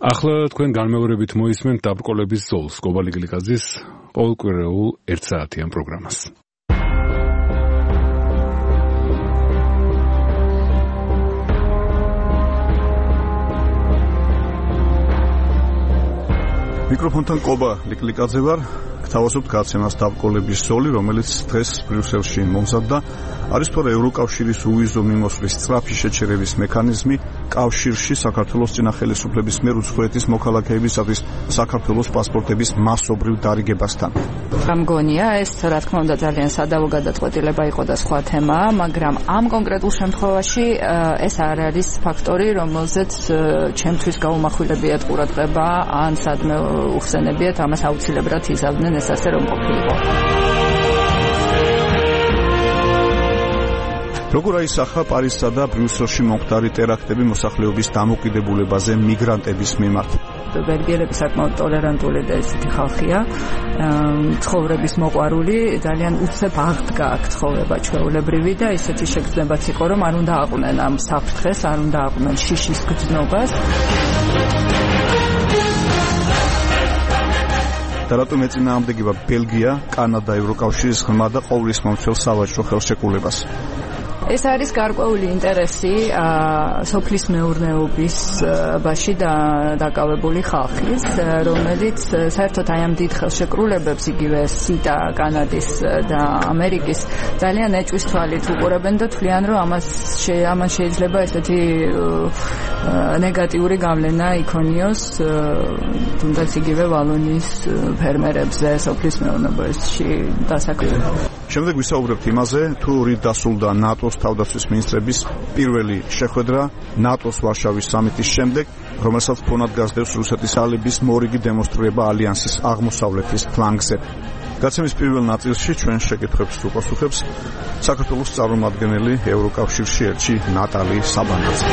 ახლა თქვენ განმეორებით მოისმენთ დაბრკოლების ზოლს გობალი გლიკაძის ყოველკვირეულ 1 საათიან პროგრამას. მიკროფონთან ყობა ლიკლიკაძე ვარ. გთავაზობთ გაცემას დაბრკოლების ზოლი, რომელიც დღეს ბრიუსელში მომზადდა. არის თორე ევროკავშირის უვიზო მიმოსვლის სწრაფი შეჩერების მექანიზმი კავშირში საქართველოს წინა ხელისუფლების მიერ უცხოეთის მოქალაქეებისათვის საქართველოს პასპორტების მასობრივ დარიგებასთან. გამგონია ეს რა თქმა უნდა ძალიან სადავო გადაწყვეტილება იყო და სხვა თემაა, მაგრამ ამ კონკრეტულ შემთხვევაში ეს არ არის ფაქტორი, რომელზეც ჩემთვის გაუმახვილებიათ ყურადღება ან სადმე უხსენებიათ, ამას აუცილებლად იზავდნენ ეს ასე რომ ყოფილიყო. როგორ აისახა პარიზსა და ბრიუსელში მომხდარი ტერაქტები მოსახლეობის დამოკიდებულებაზე მიგრანტების მიმართ? ბელგიელები საკმაოდ ტოლერანტული და ესეთი ხალხია, ცხოვრების მოყვარული, ძალიან უცებ აღდგა აქ ცხოვრება ჩვეულებრივი და ესეთი შეგრძნებაც იყო, რომ არ უნდა აყვნენ ამ საფრთხეს, არ უნდა აყვნენ შიშის გრძნობას. და რატომ ეწინააღმდეგება ბელგია, კანადა, ევროკავშირის ღრმა და ყოვლისმომცველ სავაჭრო ხელშეკრულებას? ეს არის გარკვეული ინტერესი სოფლის მეურნეობისობაში დაკავებული ხალხის, რომელიც საერთოდ აი ამ დიდ ხელშეკრულებებს იგივე სიტა, კანადის და ამერიკის ძალიან ეჭვის თვალით უყურებენ და თვლიან, რომ ამან შეიძლება ესეთი ნეგატიური გავლენა იქონიოს თუნდაც იგივე ვალონიის ფერმერებზე, სოფლის მეურნეობაში დასაქმებად. შემდეგ ვისაუბრებთ იმაზე, თუ რით დასრულდა ნატოს თავდაცვის მინისტრების პირველი შეხვედრა ნატოს ვარშავის სამიტის შემდეგ, რომელსაც ფონად გასდევს რუსეთის ალიბის მორიგი დემონსტრირება ალიანსის აღმოსავლეთის ფლანგზე. გაცემის პირველ ნაწილში ჩვენ შეკითხვებს უპასუხებს საქართველოს წარმომადგენელი ევროკავშირში ელჩი ნატალი საბანაძე.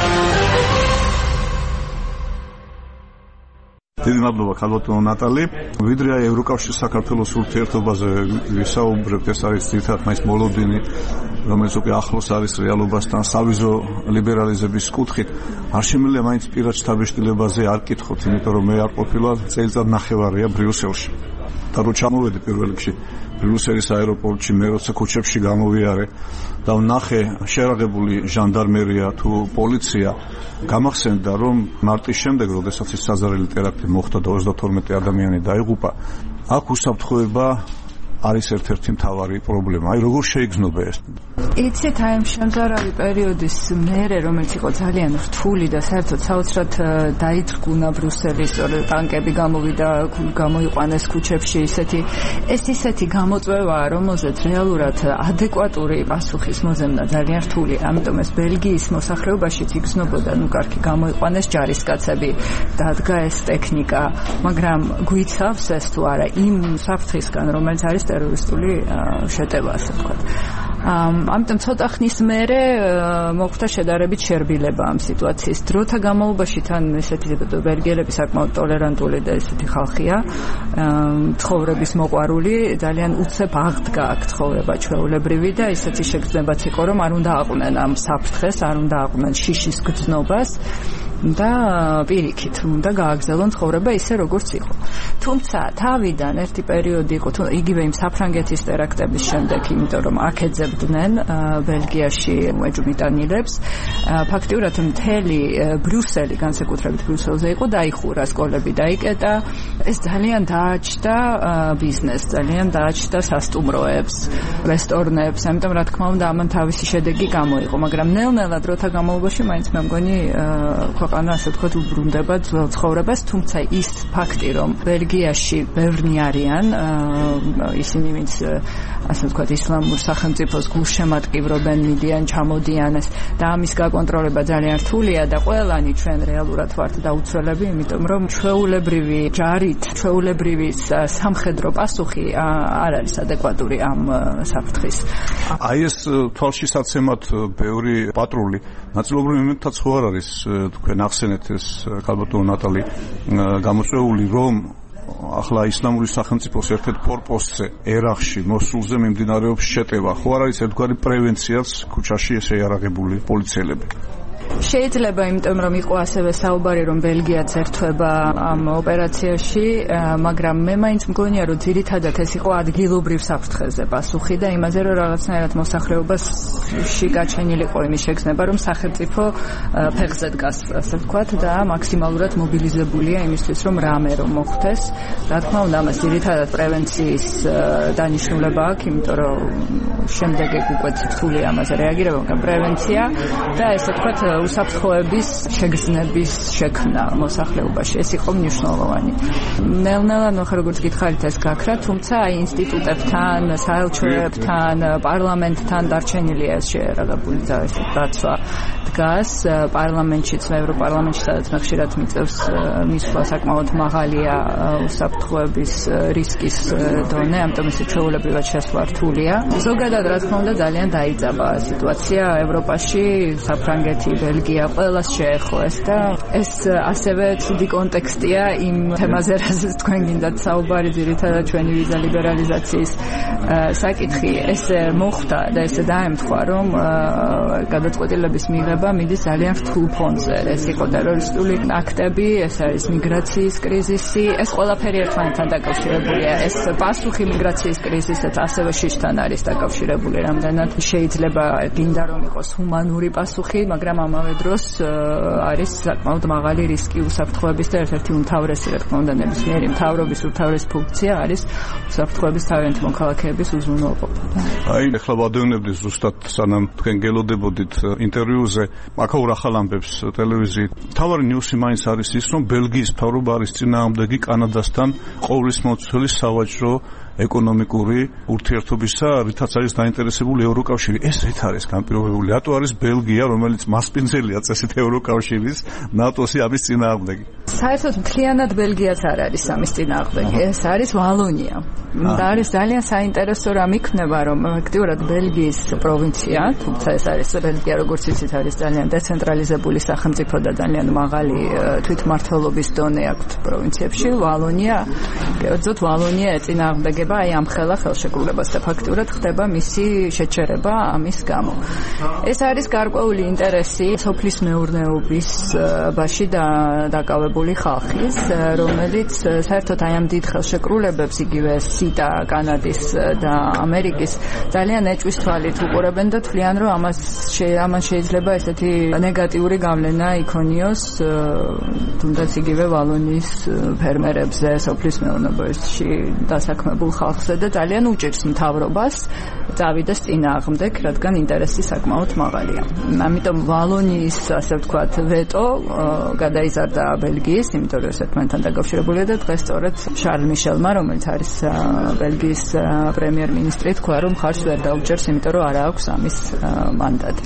დიდი მადლობა ქალბატონო ნატალი. ვიდრე აი ევროკავშირის საქართველოს ურთიერთობაზე ვისაუბრებთ, ეს არის ძირითადად მაინც მოლოდინი, რომელიც უკვე ახლოს არის რეალობასთან სავიზო ლიბერალიზების კუთხით. არ შემიძლია მაინც პირად შთაბეჭდილებაზე არ კითხოთ, იმიტომ რომ მე არ ყოფილა წელიწად ნახევარია ბრიუსელში. და რო ჩამოვედი პირველ რიგში ბრიუსელის აეროპორტში, მე როცა ქუჩებში გამოვიარე და ვნახე შეერაღებული ჟანდარმერია თუ პოლიცია, გამახსენდა რომ მარტის შემდეგ, როდესაც ის საზარელი ტერაქტი მოხდა და 32 ადამიანი დაიღუპა, აქ უსაფრთხოება არის ერთ-ერთი მთავარი პრობლემა. აი როგორ შეიგრძნობა ეს? იცით, აი ამ შემზარავი პერიოდის მერე, რომელიც იყო ძალიან რთული და საერთოდ საოცრად დაიწყუნა ბრიუსელის ტანკები გამოვიდა, გამოიყვანეს ქუჩებში, ესეთი გამოწვევაა, რომელზეც რეალურად ადეკვატური პასუხის მოძებნა ძალიან რთულია. ამიტომ ეს ბელგიის მოსახლეობაშიც იგრძნობოდა, კარგი გამოიყვანეს ჯარისკაცები, დადგა ეს ტექნიკა, მაგრამ გვიცავს ეს თუ არა იმ საფრთხისგან, რომელიც არის ტერორისტული შეტევა, ასე ვთქვათ. ამიტომ ცოტა ხნის მერე მოხდა შედარებით შერბილება ამ სიტუაციის. დროთა განმავლობაში თან ესეთი ბელგიელები საკმაოდ ტოლერანტული და ესეთი ხალხია, ცხოვრების მოყვარული, ძალიან უცებ აღდგა აქ ცხოვრება ჩვეულებრივი და ესეთი შეგრძნებაც იყო, რომ არ უნდა აყვნენ ამ საფრთხეს, არ უნდა აყვნენ შიშის გრძნობას და პირიქით უნდა გააგრძელონ ცხოვრება ისე როგორც იყო. თუმცა თავიდან ერთი პერიოდი იყო, იგივე იმ საფრანგეთის ტერაქტების შემდეგ, იმიტომ რომ აქ ეძებდნენ ბელგიაში ეჭვმიტანილებს, ფაქტიურად მთელი ბრიუსელი, განსაკუთრებით ბრიუსელზე იყო დაიხურა, სკოლები დაიკეტა, ეს ძალიან დააჩნდა ბიზნესს, ძალიან დააჩნდა სასტუმროებს, რესტორნებს, ამიტომ რა თქმა უნდა ამან თავისი შედეგი გამოიღო, მაგრამ ნელ-ნელა დროთა განმავლობაში მაინც მე მგონი ქვეყანა ასე ვთქვათ უბრუნდება ძველ ცხოვრებას, თუმცა ის ფაქტი, რომ ბელგიაში ბევრნი არიან ისინი, ვინც ასე ვთქვათ ისლამურ სახელმწიფოს გულშემატკივრობენ, მიდიან, ჩამოდიან და ამის გაკონტროლება ძალიან რთულია და ყველანი ჩვენ რეალურად ვართ დაუცველები, იმიტომ რომ ჩვეულებრივი ჯარით, ჩვეულებრივი სამხედრო პასუხი არ არის ადეკვატური ამ საფრთხის. აი ეს თვალშისაცემად ბევრი პატრული ნაწილობრივ მომენტაც ხო არ არის თქვენ ახსენეთ ეს ქალბატონო ნატალი გამოწვეული, რომ ახლა ისლამური სახელმწიფოს ერთ-ერთ ფორპოსტზე ერახში მოსულზე მიმდინარეობს შეტევა. ხო არ არის ერთგვარი პრევენციაც ქუჩაში ესე იარაღებული პოლიციელები? შეიძლება, იმიტომ რომ იყო ასევე საუბარი, რომ ბელგიაც ერთვება ამ ოპერაციაში, მაგრამ მე მაინც მგონია, რომ ძირითადად ეს იყო ადგილობრივ საფრთხეზე პასუხი და იმაზე, რომ რაღაცნაირად მოსახლეობაში გაჩენილიყო იმის შეგრძნება, რომ სახელმწიფო ფეხზე დგას, ასე ვთქვათ, და მაქსიმალურად მობილიზებულია იმისთვის, რომ რამე რომ მოხდეს. რა თქმა უნდა, ამას ძირითადად პრევენციის დანიშნულება აქვს, იმიტომ რომ შემდეგ უკვე რთული ამაზე რეაგირება, მაგრამ პრევენცია და ესე ვთქვათ, უსაფრთხოების შეგრძნების შექმნა მოსახლეობაში. ეს იყო მნიშვნელოვანი. ნელ-ნელა, როგორც გითხარით, ეს გაქრა, თუმცა აი ინსტიტუტებთან, საელჩოებთან, პარლამენტთან დარჩენილია ეს შეერაგებული დაცვა დგას. პარლამენტშიც, ევროპარლამენტში, სადაც მე ხშირად მიწევს მისვლა საკმაოდ მაღალია უსაფრთხოების რისკის დონე, ამიტომ ეს ჩვეულებრივად შესვლა რთულია. ზოგადად, რა თქმა უნდა, ძალიან დაიძაბა სიტუაცია ევროპაში, საფრანგეთი, ბელგია, ყველას შეეხოს და ეს ასევე ცუდი კონტექსტია იმ თემაზე, რაზეც თქვენ გინდათ საუბარი, ძირითადად ჩვენი ვიზა ლიბერალიზაციის საკითხი. ეს მოხდა და ესე დაემთხვა, რომ გადაწყვეტილების მიღება მიდის ძალიან რთულ ფონზე. ეს იყო ტერორისტული აქტები, ეს არის მიგრაციის კრიზისი, ეს ყველაფერი ერთმანეთთან დაკავშირებულია. ეს პასუხი მიგრაციის კრიზისით ასევე შიშთან არის დაკავშირებული, რამდენად შეიძლება გინდა რომ იყოს ჰუმანური პასუხი, მაგრამ ამავე დროს არის საკმაოდ მაღალი რისკი უსაფრთხოების და ერთ-ერთი უმთავრესი, რა თქმა უნდა, ნებისმიერი მთავრობის უმთავრესი ფუნქცია არის უსაფრთხოების თავიანთი მოქალაქეების უზრუნველყოფა. აი, ახლა ვადევნებდი ზუსტად სანამ თქვენ გელოდებოდით ინტერვიუზე აკაურ ახალ ამბებს ტელევიზიით. მთავარი ნიუსი მაინც არის ის, რომ ბელგიის მთავრობა არის წინააღმდეგი კანადასთან ყოვლისმომცველი სავაჭრო ეკონომიკური ურთიერთობისა, რითაც არის დაინტერესებული ევროკავშირი. ეს რით არის განპირობებული? რატო არის ბელგია, რომელიც მასპინძელია წესით ევროკავშირის, ნატოსი ამის წინააღმდეგი? საერთოდ მთლიანად ბელგიაც არ არის ამის წინააღმდეგი. ეს არის ვალონია. და არის ძალიან საინტერესო რამ იქნება, რომ აქტიურად ბელგიის პროვინცია, თუმცა ეს არის ბელგია, როგორც იცით, არის ძალიან დეცენტრალიზებული სახელმწიფო და ძალიან მაღალი თვითმმართველობის დონე აქვს პროვინციებში. ვალონია, კერძოდ ვალონია ეწინააღმდეგება აი ამ ხელშეკრულებას და ფაქტურად ხდება მისი შეჩერება ამის გამო. ეს არის გარკვეული ინტერესი სოფლის მეურნეობის ბაში დაკავებული ხალხის, რომელიც საერთოდ აი ამ დიდ ხელშეკრულებებს იგივე სიტა, კანადის და ამერიკის ძალიან ეჭვის თვალით უყურებენ და თვლიან, რომ ამან შეიძლება ესეთი ნეგატიური გავლენა იქონიოს თუნდაც იგივე ვალონიის ფერმერებზე, სოფლის მეურნეობაში დასაქმებულ ხალხზე და ძალიან უჭირს მთავრობას წავიდეს წინააღმდეგ, რადგან ინტერესი საკმაოდ მაღალია. ამიტომ ვალონიის, ასე ვთქვათ, ვეტო გადაიზარდა ბელგიის, იმიტომ რომ ერთმანეთთან დაკავშირებულია და დღეს სწორედ შარლ მიშელმა, რომელიც არის ბელგიის პრემიერ-მინისტრი, თქვა, რომ ხარს ვერ დაუჭერს, იმიტომ რომ არ აქვს ამის მანდატი.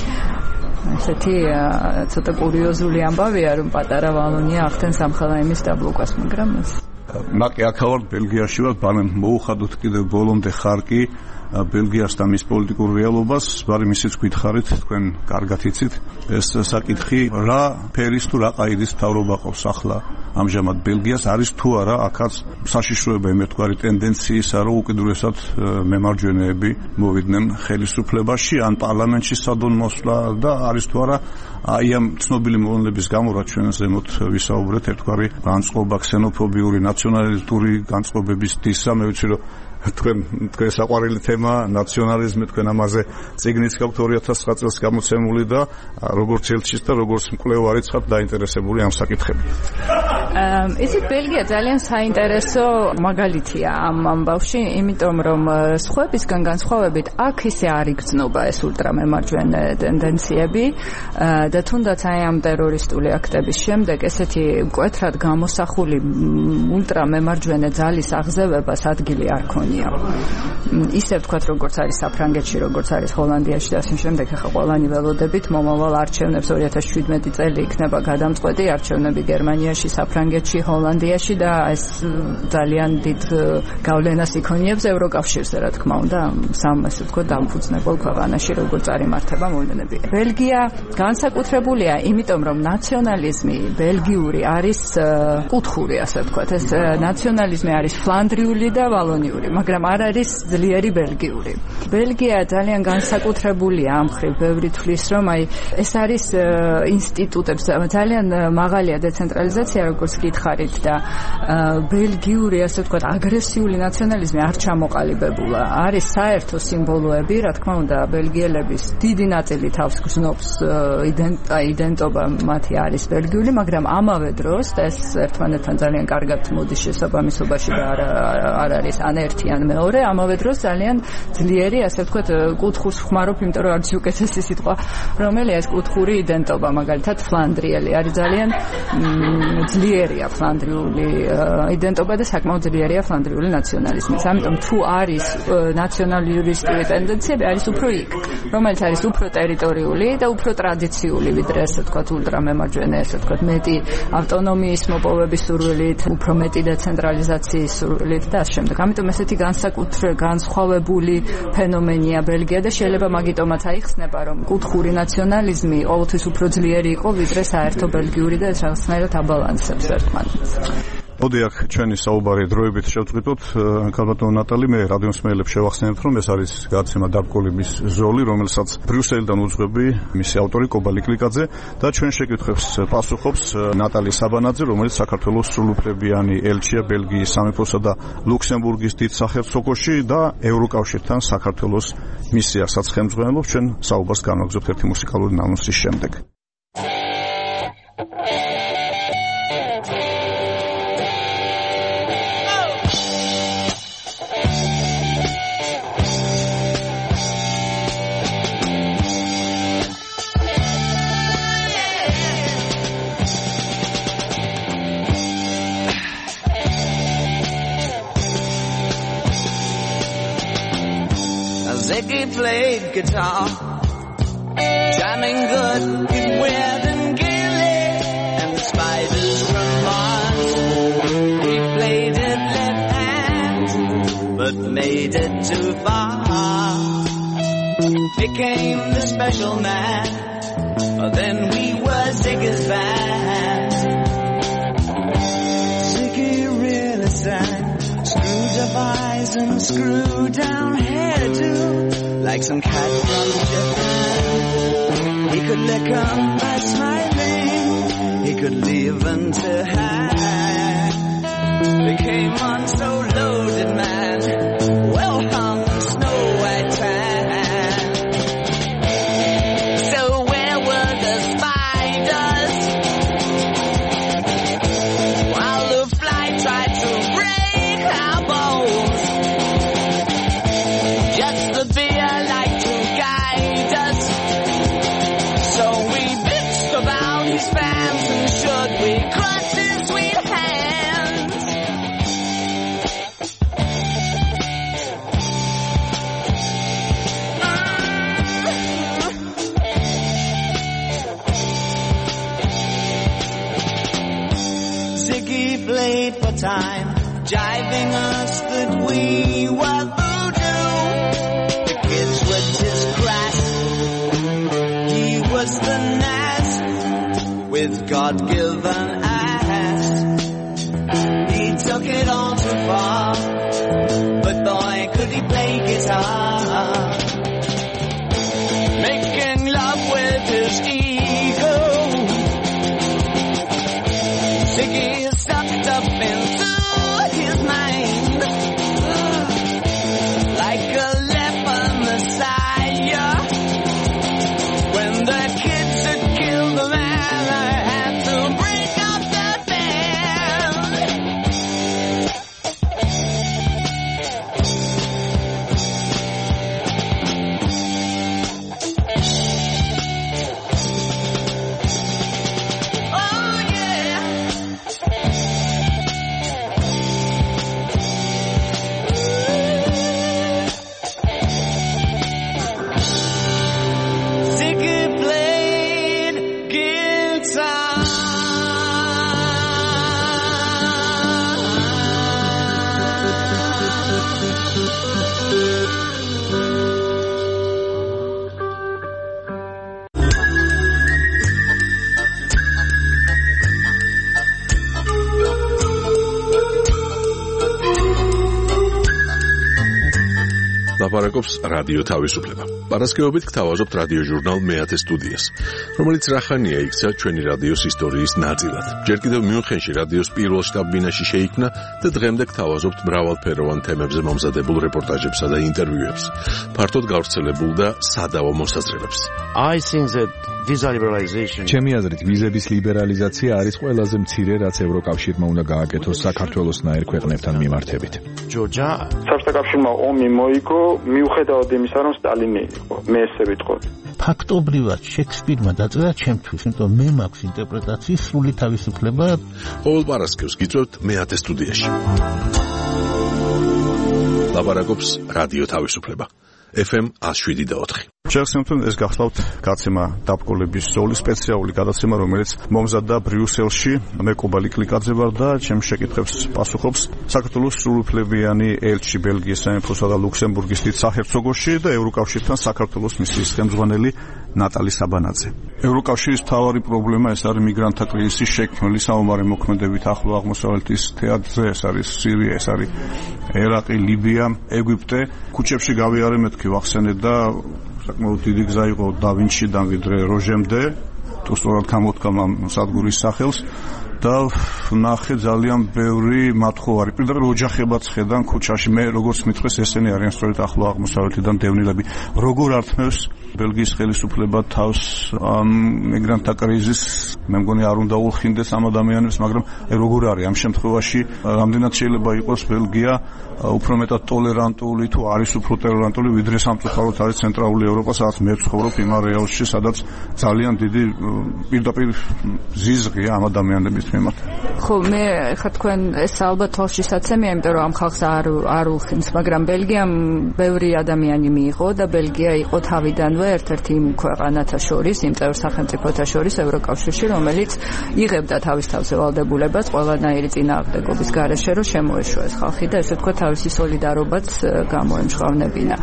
ესეთი ცოტა კურიოზული ამბავია, რომ პატარა ვალონია ახდენს ამხელაიმის დაბლოკას, მაგრამ ნაკი აქავარ ბელგიაში ვარ, ბანემ მოუხადოთ კიდევ ბოლომდე ხარკი ბელგიას და მის პოლიტიკურ რეალობას, მაგრამ ისიც გითხარით, თქვენ კარგად იცით, ეს საკითხი რა ფერის თუ რა ყაიდის მთავრობა ყავს ახლა ამჟამად ბელგიას, არის თუ არა აქაც საშიშროება იმერთგვარი ტენდენციისა, რომ უკიდურესად მემარჯვენეები მოვიდნენ ხელისუფლებაში ან პარლამენტში სადონ მოსვლა და არის თუ არა აი ამ ცნობილი მოვლენების გამო, რაც ჩვენ ზემოთ ვისაუბრეთ, ერთგვარი განწყობა ქსენოფობიური, ნაციონალისტური განწყობების დისა, მე ვიცი რომ თქვენ საყვარელი თემა ნაციონალიზმი, თქვენ ამაზე წიგნიც გაქვთ 2009 წელს გამოცემული და როგორც ელჩის და როგორც მკვლევარი ხართ დაინტერესებული ამ საკითხებით. ისიც ბელგია ძალიან საინტერესო მაგალითია ამ ამბავში, იმიტომ რომ სხვებისგან განსხვავებით აქ ისე არ იგრძნობა ეს ულტრამემარჯვენე ტენდენციები და თუნდაც აი ამ ტერორისტული აქტების შემდეგ ესეთი მკვეთრად გამოსახული ულტრამემარჯვენე ძალის აღზევებას ადგილი არ ქონია. ისე ვთქვათ, როგორც არის საფრანგეთში, როგორც არის ჰოლანდიაში და ასე შემდეგ, ახლა ყველანი ველოდებით მომავალ არჩევნებს 2017 წელი იქნება გადამწყვეტი არჩევნები გერმანიაში, საფრანგეთში ფრანგეთში, ჰოლანდიაში და ეს ძალიან დიდ გავლენას იქონიებს ევროკავშირზე, რა თქმა უნდა, სამ ასე ვთქვათ დამფუძნებელ ქვეყანაში როგორ წარიმართება მოვლენები. ბელგია განსაკუთრებულია, იმიტომ რომ ნაციონალიზმი ბელგიური არის კუთხური, ასე ვთქვათ. ეს ნაციონალიზმი არის ფლანდრიული და ვალონიური, მაგრამ არ არის ძლიერი ბელგიური. ბელგია ძალიან განსაკუთრებულია ამ მხრივ, ბევრი თვლის, რომ ეს არის ინსტიტუტებს ძალიან მაღალია დეცენტრალიზაცია, როგორც გითხარით და ბელგიური, ასე ვთქვათ, აგრესიული ნაციონალიზმი არ ჩამოყალიბებულა. არის საერთო სიმბოლოები, რა თქმა უნდა, ბელგიელების დიდი ნაწილი თავს გრძნობს იდენტობა მათი არის ბელგიული, მაგრამ ამავე დროს ეს ერთმანეთთან ძალიან კარგად მოდის შესაბამისობაში და არ არის ან ერთი ან მეორე, ამავე დროს ძალიან ძლიერი, ასე ვთქვათ, კუთხურს ხმარობ, იმიტომ რომ არის უკეთესი სიტყვა, რომელია ეს კუთხური იდენტობა, მაგალითად ფლანდრიელი არის ძალიან ძლიერია ფლანდრიული იდენტობა და საკმაოდ ძლიერია ფლანდრიული ნაციონალიზმი. ამიტომ თუ არის ნაციონალისტური ტენდენციები, არის უფრო იქ, რომელიც არის უფრო ტერიტორიული და უფრო ტრადიციული, ვიდრე ასე ვთქვათ, ულტრამემარჯვენე, ასე ვთქვათ, მეტი ავტონომიის მოპოვების სურვილით, უფრო მეტი დეცენტრალიზაციის სურვილით და ამ შემდეგ. ამიტომ ესეთი განსხვავებული ფენომენია ბელგია და შეიძლება მაგიტომაც აიხსნება, რომ კუთხური ნაციონალიზმი ყოველთვის უფრო ძლიერი იყო, ვიდრე საერთო ბელგიური და ეს რაღაცნაირად აბალანსებს ერთმანეთს. მოდი აქ ჩვენი საუბარი დროებით შევწყვიტოთ. ქალბატონო ნატალი, მე რადიომსმენელებს შევახსენებთ, რომ ეს არის გადაცემა დაბკოლების ზოლი, რომელსაც ბრიუსელიდან უძღვები მისი ავტორი კობა ლიკლიკაძე და ჩვენ შეკითხვებს პასუხობს ნატალი საბანაძე, რომელიც საქართველოს სრულუფლებიანი ელჩია ბელგიის სამეფოსა და ლუქსემბურგის დიდ საჰერცოგოში და ევროკავშირთან საქართველოს მისიასაც ხელმძღვანელობს. ჩვენ საუბარს განვაგრძობთ ერთი მუსიკალური ნამუსის შემდეგ. Ziggy played guitar, jamming good with Weird and Gilly, and the spiders from Mars. He played it left hand, but made it too far. Became the special man, then we were Ziggy's band. Ziggy really sang, screwed up eyes and screwed down hairdo, like some cat from Japan. He could lick 'em by smiling, he could leave 'em to hang. Became one so loaded man, well hung snow white tan. So where were the spiders while the fly tried to break our bones? Just the beer like to guide us, so we bitched about his fans, and should we cross his sweet hands? Ziggy played for time, jiving us that we were voodoo. The kids were just crass, he was the Nas with God-given ass. He took it all too far, but boy could he play guitar. Making love with his ego, Ziggy sucked up into his mind, like a leper messiah. When the kids had killed the man, I had to break up the band. Oh yeah. ლაპარაკობს რადიო თავისუფლება. პარასკევობით გთავაზობთ რადიო ჟურნალ მეათე სტუდიას, რომელიც რახანია იქცა ჩვენი რადიოს ისტორიის ნაწილად. ჯერ კიდევ მიუნხენში რადიოს პირველ შტაბ-ბინაში შეიქმნა და დღემდე გთავაზობთ მრავალფეროვან თემებზე მომზადებულ რეპორტაჟებსა და ინტერვიუებს, ფართოდ გავრცელებულ და სადავო მოსაზრებებს. I think that visa liberalization. ჩემი აზრით, ვიზების ლიბერალიზაცია არის ყველაზე მცირე, რაც ევროკავშირმა უნდა გააკეთოს საქართველოსნაირ ქვეყნებთან მიმართებით. Georgia. საბჭოთა ომი მოიგო, მიუხედავად იმისა, რომ სტალინი იყო. მე ესე ვიტყოდი. ფაქტობრივად შექსპირმა დაწერა ჩემთვის, იმიტომ მე მაქვს ინტერპრეტაციის სრული თავისუფლება. ყოველ პარასკევს გიწევთ მეათე სტუდიაში. ლაპარაკობს რადიო თავისუფლება. FM 107.4. Ჩელსიმთან ეს გახლავთ გაცემა დაბკოლების ზოლი სპეციალური გადაცემა, რომელიც მომზადდა ბრიუსელში. მე კობა ლიკლიკაძე ვარ და ჩემს შეკითხვებს პასუხობს საქართველოს სრულუფლებიანი ელჩი ბელგიის სამეფოსა და ლუქსემბურგის დიდ საჰერცოგოში და ევროკავშირთან საქართველოს მისიის ხელმძღვანელი ნატალი საბანაძე. ევროკავშირის მთავარი პრობლემა ეს არის მიგრანტთა კრიზისის შექმნილი საომარი მოქმედებით ახლო აღმოსავლეთის თეატრზე, ეს არის სირია, ეს არის ერაყი, ლიბია, ეგვიპტე. ქუჩებში გავიარე მეთქი ვახსენეთ და საკმაოდ დიდი გზა იყო დავინჩიდან ვიდრე როჟემდე, თუ სწორად გამოთქვა სადგურის სახელს და ნახე ძალიან ბევრი მათხოვარი. პირდაპირ ოჯახებად ხედან ქუჩაში. მე როგორც მithres ესენი არიან სწორედ ახლო აღმოსავლეთიდან დევნილები. როგორ ართმევს ბელგიის ხელისუფლება თავს ამ მიგრანტთა კრიზისს? მე მგონი არ უნდა უხინდეს ამ ადამიანებს, მაგრამ როგორ არის ამ შემთხვევაში? რამდენად შეიძლება იყოს ბელგია უფრო მეტად ტოლერანტული თუ არის უფრო ტოლერანტული ვიდრე სამწუხაროდ არის ცენტრალური ევროპა, სადაც მე ვცხოვრობ იმ არეალში, სადაც ძალიან დიდი პირდაპირ ზიზღია ამ ადამიანების მიმართ. ხო, მე ხა თქვენ ეს ალბათ თვალშისაცემია, იმიტომ რომ ამ ხალხს არ უხინს, მაგრამ ბელგიამ ბევრი ადამიანი მიიღო და ბელგია იყო თავიდანვე ერთ-ერთი იმ ქვეყანათა შორის, იმ წევრ სახელმწიფოთა შორის ევროკავშირში, რომელიც იღებდა თავის თავზე ვალდებულებას ყველანაირი წინააღმდეგობის გარეშე, რომ შემოეშვა ეს ხალხი და ესე თქვა თავისი სოლიდარობაც გამოემჟღავნებინა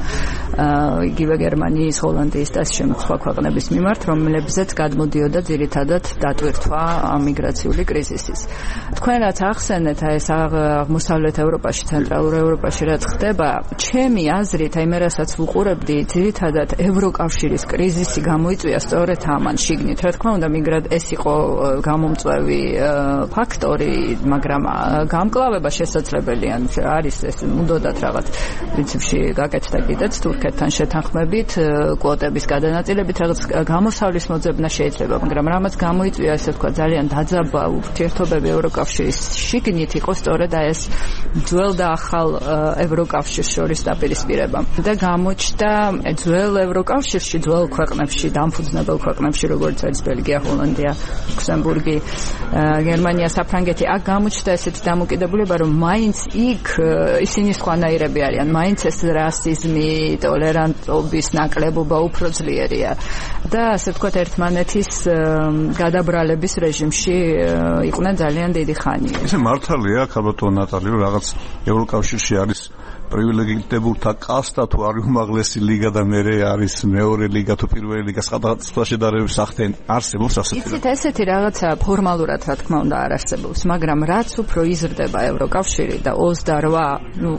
იგივე გერმანიის, ჰოლანდიის და შემდგომ სხვა ქვეყნების მიმართ, რომლებზეც გადმოდიოდა ძირითადად დატვირთვა მიგრაციული კრიზისის. თქვენ რაც ახსენეთ, ეს აღმოსავლეთ ევროპაში, ცენტრალურ ევროპაში რაც ხდება, ჩემი აზრით, აი მე რასაც ვუყურებდი, ძირითადად ევროკავშირის კრიზისი გამოიწვია სწორედ ამან შიგნით. რა თქმა უნდა, ეს იყო გამომწვევი ფაქტორი, მაგრამ გამკლავება შესაძლებელია. არის ეს უნდათ რაღაც პრინციპში გაკეთდა კიდეც თურქეთთან შეთანხმებით, კვოტების გადანაწილებით რაღაც გამოსავლის მოძებნა შეიძლება, მაგრამ რამაც გამოიწვია, ესე თქვა, ძალიან დაძაბა ურთიერთობები ევროკავშირის შიგნით იყო სწორედ ეს ძველ და ახალ ევროკავშირს შორის დაპირისპირება. და გამოჩნდა ძველ ევროკავშირში, ძველ ქვეყნებში, დამფუძნებელ ქვეყნებში, როგორც არის ბელგია, ჰოლანდია, ლუქსემბურგი, გერმანია, საფრანგეთი, აქ გამოჩნდა ესეთი დამოკიდებულება, რომ მაინც იქ ისინი სხვანაირები არიან, მაინც ეს რასიზმი, ტოლერანტობის ნაკლებობა უფრო ძლიერია და ასე ვთქვათ, ერთმანეთის გადაბრალების რეჟიმში იყვნენ ძალიან დიდი ხანი. ესე მართალია, ქალბატონო ნატალი, რომ რაღაც ევროკავშირში არის პრივილეგირებულთა კასტა, თუ არის უმაღლესი ლიგა და მერე არის მეორე ლიგა თუ პირველი ლიგა, სხვა შედარებების სახთენ არსებობს ასეთი. იცით, ესეთი რაღაცა ფორმალურად რა თქმა უნდა არ არსებობს, მაგრამ რაც უფრო იზრდება ევროკავშირი და 28,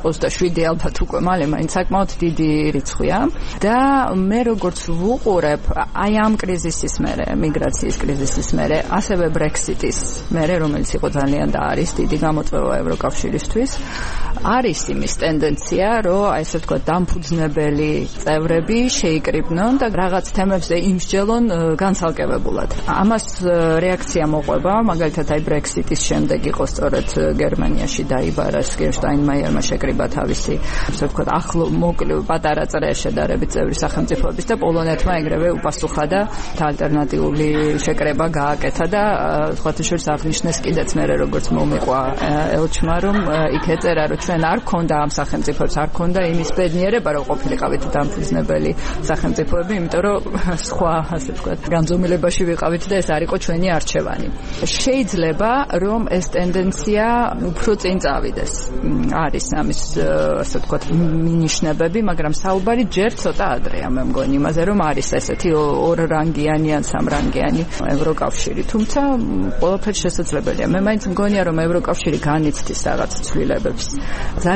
27 ალბათ უკვე მალე მაინც საკმაოდ დიდი რიცხვია და მე როგორც ვუყურებ აი ამ კრიზისის მერე, მიგრაციის კრიზისის მერე, ასევე ბრექსიტის მერე, რომელიც იყო ძალიან და არის დიდი გამოწვევა ევროკავშირისთვის, არის იმის ტენდენცია, რომ აი ესე თქვა დამფუძნებელი წევრები შეიკრიბნონ და რაღაც თემებზე იმსჯელონ განცალკევებულად. ამას რეაქცია მოყვება, მაგალითად აი ბრექსიტის შემდეგ იყო სწორედ გერმანიაში დაიბარა შტაინმაიერმა შეკრიბა თავისი, ასე ვთქვათ, ახლო მოკლე პატარა წრე შედარებით წევრი სახელმწიფოების და პოლონეთმა ეგრევე უპასუხა და ალტერნატიული შეკრება გააკეთა და სხვათა შორის აღნიშნეს კიდეც მერე როგორც მომიყვა ელჩმა, რომ იქ ეწერა, რომ ჩვენ არ გქონდა ამ სახელმწიფოებს, არ გქონდა იმის ბედნიერება, რომ ყოფილიყავით დამფუძნებელი სახელმწიფოები, იმიტომ რომ სხვა, ასე ვთქვათ, განზომილებაში ვიყავით და ეს არ იყო ჩვენი არჩევანი. შეიძლება, რომ ეს ტენდენცია უფრო წინ წავიდეს. არის ამის, ასე ვთქვათ, მინიშნებები, მაგრამ საუბარი ჯერ ცოტა ადრეა, მე მგონი, იმაზე, რომ არის ესეთი ორრანგიანი ან სამრანგიანი ევროკავშირი. თუმცა ყველაფერი შესაძლებელია. მე მაინც მგონია, რომ ევროკავშირი განიცდის რაღაც ცვლილებებს. ძალიან ბევრი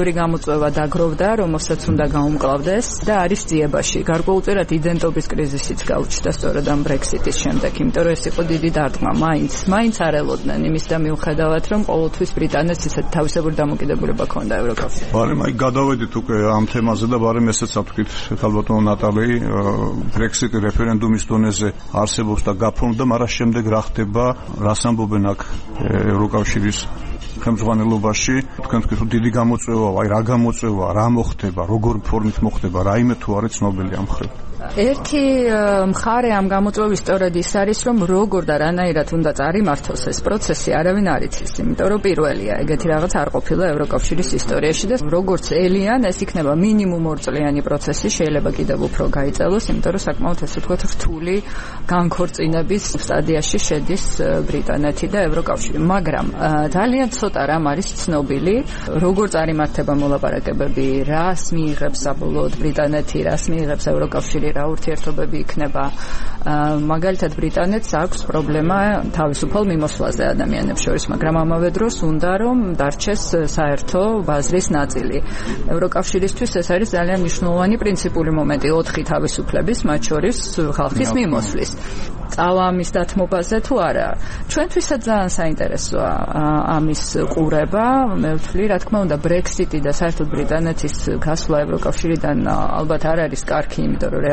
მეორე გამოწვევა დაგროვდა, რომელსაც უნდა გაუმკლავდეს და არის ძიებაში. გარკვეულწილად იდენტობის კრიზისიც გაუჩნდა სწორედ ამ Brexit-ის შემდეგ, იმიტომ რომ ეს იყო დიდი დარტყმა. მაინც არ ელოდნენ იმის და მიუხედავად, რომ ყოველთვის ბრიტანეთს ისეთ თავისებური დამოკიდებულება ჰქონდა ევროკავშირში. ბარემ აი გადავედით უკვე ამ თემაზე და ბარემ ესეც აფრთხით ხალბატონო ნატალი, Brexit-ი რეფერენდუმის დონეზე არსებობს და გაფორმდა, მაგრამ შემდეგ რა ხდება, რას ამბობენ აქ ევროკავშირის ხელმძღვანელობაში? თქვენ თქვით რომ დიდი გამოწვევა, აი რა გამოწვევა, რა მოხდება, როგორ ფორმით მოხდება, რაიმე თუ არის ცნობილი ამ ხრით? ერთი მხარე ამ გამოწვევის სწორედ ის არის, რომ როგორ და რანაირად უნდა წარიმართოს ეს პროცესი, არავინ არ იცის, იმიტომ რომ პირველია, ეგეთი რაღაც არ ყოფილა ევროკავშირის ისტორიაში და როგორც ელიან, ეს იქნება მინიმუმ 2 წლიანი პროცესი, შეიძლება კიდევ უფრო გაიწელოს, იმიტომ რომ საკმაოდ ესე ვთქვათ რთული განქორწინების სტადიაში შედის ბრიტანეთი და ევროკავშირი, მაგრამ ძალიან ცოტა რამ არის ცნობილი, როგორ წარიმართება მოლაპარაკებები, რას მიიღებს საბოლოოდ ბრიტანეთი, რას მიიღებს ევროკავშირი, რა ურთიერთობები იქნება. მაგალითად ბრიტანეთს აქვს პრობლემა თავისუფალ მიმოსვლაზე ადამიანებს შორის, მაგრამ ამავე დროს უნდა რომ დარჩეს საერთო ბაზრის ნაწილი. ევროკავშირისთვის ეს არის ძალიან მნიშვნელოვანი პრინციპული მომენტი 4 თავისუფლების, მათ შორის ხალხის მიმოსვლის. წავა ამის დათმობაზე თუ არა. ჩვენთვისაც ძალიან საინტერესოა ამის ყურება. მე ვთვლი, რა თქმა უნდა, Brexit-ი და საერთოდ ბრიტანეთის გასვლა ევროკავშირიდან ალბათ არ არის კარგი, იმიტომ რომ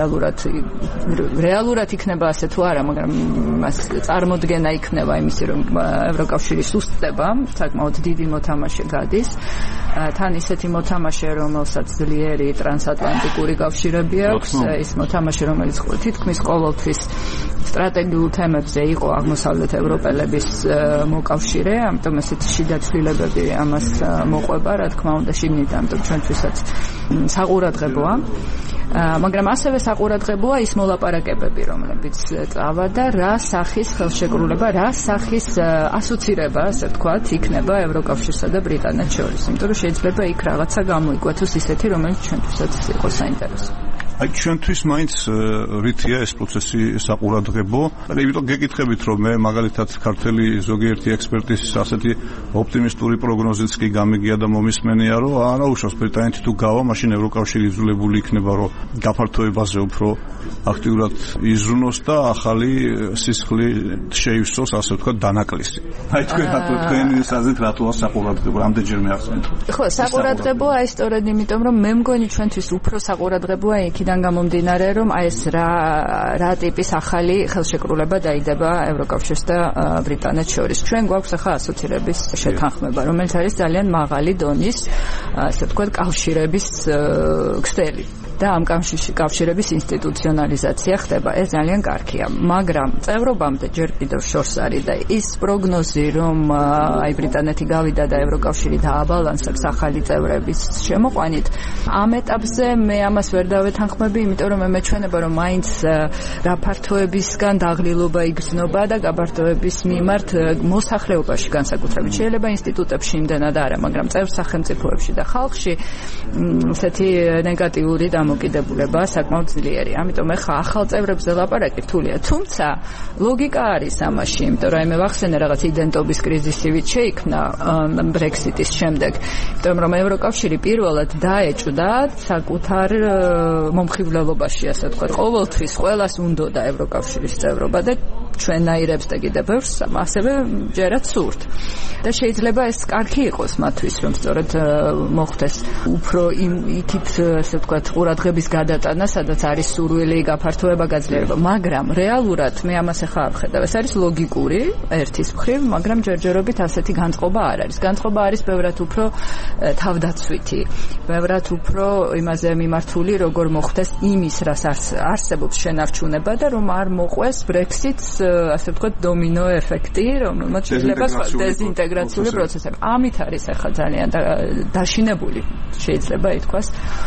რეალურად იქნება ასე თუ არა, მაგრამ მას წარმოდგენა იქნება იმისი, რომ ევროკავშირი სუსტდება, საკმაოდ დიდი მოთამაშე გადის. თან ისეთი მოთამაშე, რომელსაც ძლიერი ტრანსატლანტიკური კავშირები აქვს, ის მოთამაშე, რომელიც თითქმის ყოველთვის სტრატეგიულ თემებზე იყო აღმოსავლეთ ევროპელების მოკავშირე, ამიტომ ესეთი შიდა ცვლილებები ამას მოყვება, რა თქმა უნდა, შიგნით, ამიტომ ჩვენთვისაც საყურადღებოა. მაგრამ ასევე საყურადღებოა ის მოლაპარაკებები, რომლებიც წავა და რა სახის ხელშეკრულება, რა სახის ასოცირება, ასე ვთქვათ, იქნება ევროკავშირსა და ბრიტანეთს შორის, იმიტომ რომ შეიძლება იქ რაღაცა გამოიკვეთოს ისეთი, რომელიც ჩვენთვისაც იყოს საინტერესო. აი ჩვენთვის მაინც რითია ეს პროცესი საყურადღებო. იმიტომ გეკითხებით, რომ მე მაგალითად ქართული ზოგიერთი ექსპერტის ასეთი ოპტიმისტური პროგნოზიც კი გამიგია და მომისმენია, რომ არა უშავს ბრიტანეთი თუ გავა, მაშინ ევროკავშირი იძულებული იქნება, რომ გაფართოებაზე უფრო აქტიურად იზრუნოს და ახალი სისხლი შეივსოს, ასე ვთქვათ, დანაკლისი. აი თქვენი აზრით რატოა საყურადღებო? რამდენჯერმე ახსენეთ? ხო, საყურადღებოა ის სწორედ იმიტომ, რომ მე მგონი ჩვენთვის უფრო საყურადღებოა იქიდან გამომდინარე, რომ აი ეს რა ტიპის ახალი ხელშეკრულება დაიდება ევროკავშირს და ბრიტანეთს შორის. ჩვენ გვაქვს ახლა ასოცირების შეთანხმება, რომელიც არის ძალიან მაღალი დონის, ასე ვთქვათ, კავშირების ქსელი. და ამ კავშირების ინსტიტუციონალიზაცია ხდება. ეს ძალიან კარგია, მაგრამ წევრობამდე ჯერ კიდევ შორს არის და ის პროგნოზი, რომ აი ბრიტანეთი გავიდა და ევროკავშირი დააბალანსებს ახალი წევრების შემოყვანით, ამ ეტაპზე მე ამას ვერ დავეთანხმები, იმიტომ რომ მე მეჩვენება, რომ მაინც გაფართოებისგან დაღლილობა იგრძნობა და გაფართოების მიმართ მოსახლეობაში განსაკუთრებით შეიძლება ინსტიტუტებში იმდენად არა, მაგრამ წევრ სახელმწიფოებში და ხალხში ესეთი ნეგატიური დამოკიდებულება საკმაოდ ძლიერი. ამიტომ ეხლა ახალ წევრებზე ლაპარაკი რთულია. თუმცა ლოგიკა არის ამაში, იმიტომ რომ მე ვახსენე რაღაც იდენტობის კრიზისივით შეიქმნა Brexit-ის შემდეგ, იმიტომ რომ ევროკავშირი პირველად დაეჭვდა საკუთარ მომხიბვლელობაში, ასე ვთქვათ, ყოველთვის ყველას უნდოდა ევროკავშირის წევრობა და ჩვენაირებს და კიდევ ბევრს ასევე ჯერაც სურთ. და შეიძლება ეს კარგი იყოს მათთვის, რომ სწორედ მოხდეს უფრო იქით, ასე ვთქვათ, ყურადღების გადატანა, სადაც არის სურვილი, გაფართოება, გაძლიერება, მაგრამ რეალურად მე ამას ახლა არ ვხედავ. ეს არის ლოგიკური ერთის მხრივ, მაგრამ ჯერჯერობით ასეთი განწყობა არ არის. განწყობა არის ბევრად უფრო თავდაცვითი, ბევრად უფრო იმაზე მიმართული, როგორ მოხდეს იმის, რაც არსებობს შენარჩუნება და რომ არ მოყვეს Brexit-ს, ასე ვთქვათ, დომინო ეფექტი, რომელმაც შეიძლება დეზინტეგრაციული პროცესები. ამით არის ახლა ძალიან დაშინებული, შეიძლება ითქვას,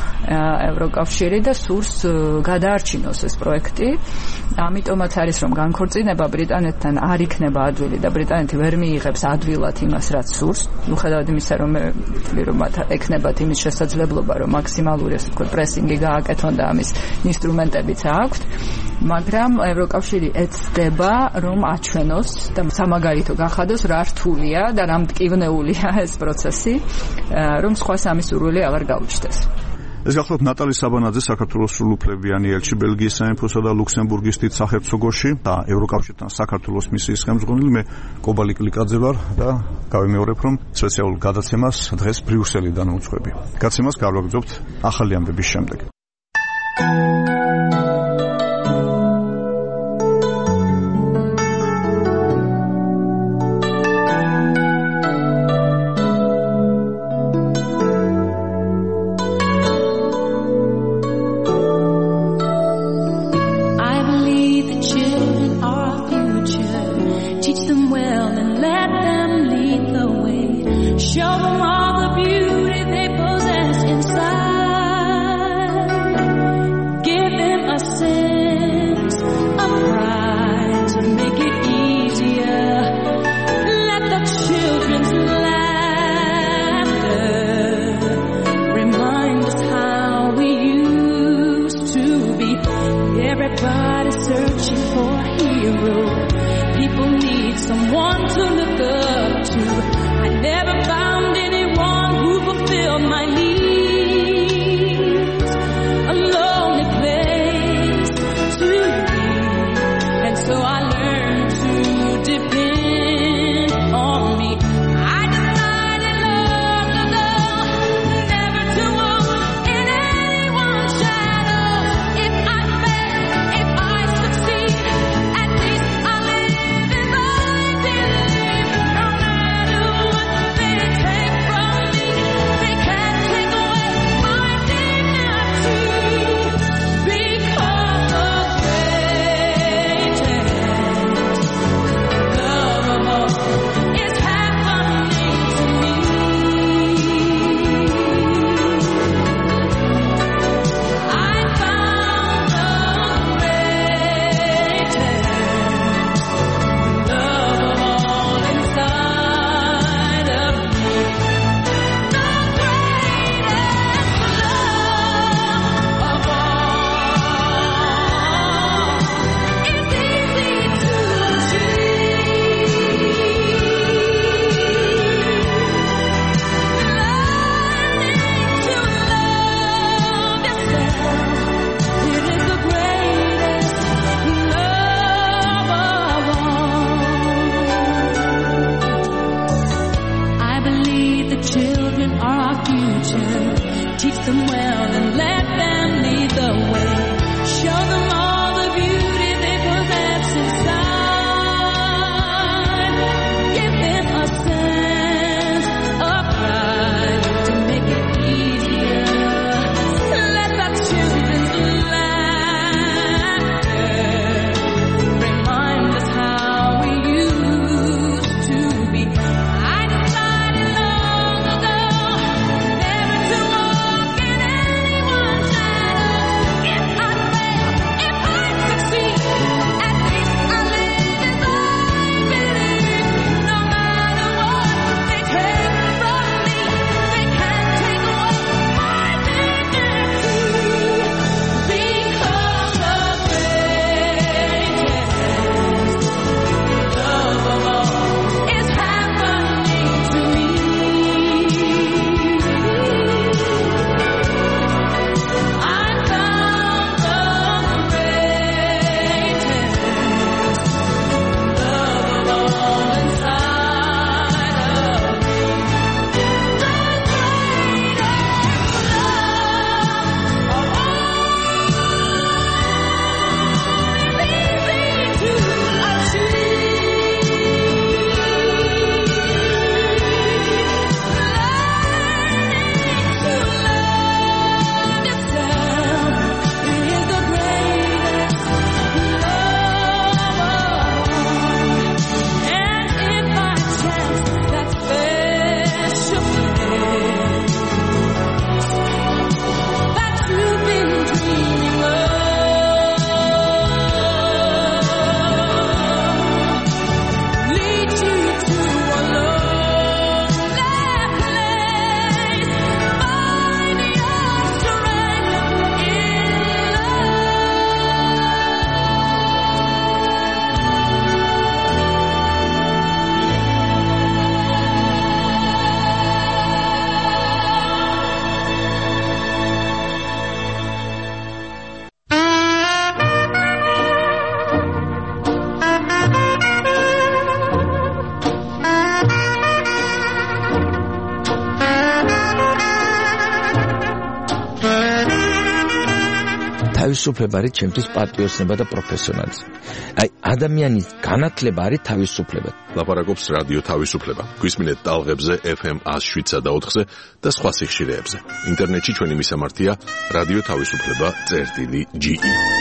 ევროკავშირი და სურს გადაარჩინოს ეს პროექტი. ამიტომაც არის, რომ განქორწინება ბრიტანეთთან არ იქნება ადვილი და ბრიტანეთი ვერ მიიღებს ადვილად იმას, რაც სურს. მიუხედავად იმისა, რომ მე ვთვლი, რომ მათ ექნებათ იმის შესაძლებლობა, რომ მაქსიმალური, ასე ვთქვათ, პრესინგი გააკეთონ და ამის ინსტრუმენტებიც აქვთ. მაგრამ ევროკავშირი ეცდება რომ აჩვენოს და სამაგალითო გახადოს რა რთულია და რა მტკივნეულია ეს პროცესი, რომ სხვა სამი სურვილი აღარ გაუჩნდეს. ეს გახლავთ ნატალი საბანაძე, საქართველოს სრულუფლებიანი ელჩი ბელგიის სამეფოსა და ლუქსემბურგის დიდ სახელმწიფოში და ევროკავშირთან საქართველოს მისიის ხელმძღვანელი. მე კობა ლიკლიკაძე ვარ და გავიმეორებ, რომ სპეციალურ გადაცემას დღეს ბრიუსელიდან უძღვები. გადაცემას გავაგრძობთ ახალი ამბების შემდეგ. If თავისუფლება არის ჩემთვის პატრიოტიზმი და პროფესიონალიზმი. აი ადამიანის განათლება არის თავისუფლება. ლაპარაკობს რადიო თავისუფლება. გვისმინეთ ტალღებზე FM 107 და 4-ზე და სხვა სიხშირეებზე. ინტერნეტში ჩვენი მისამართია რადიო თავისუფლება.ge.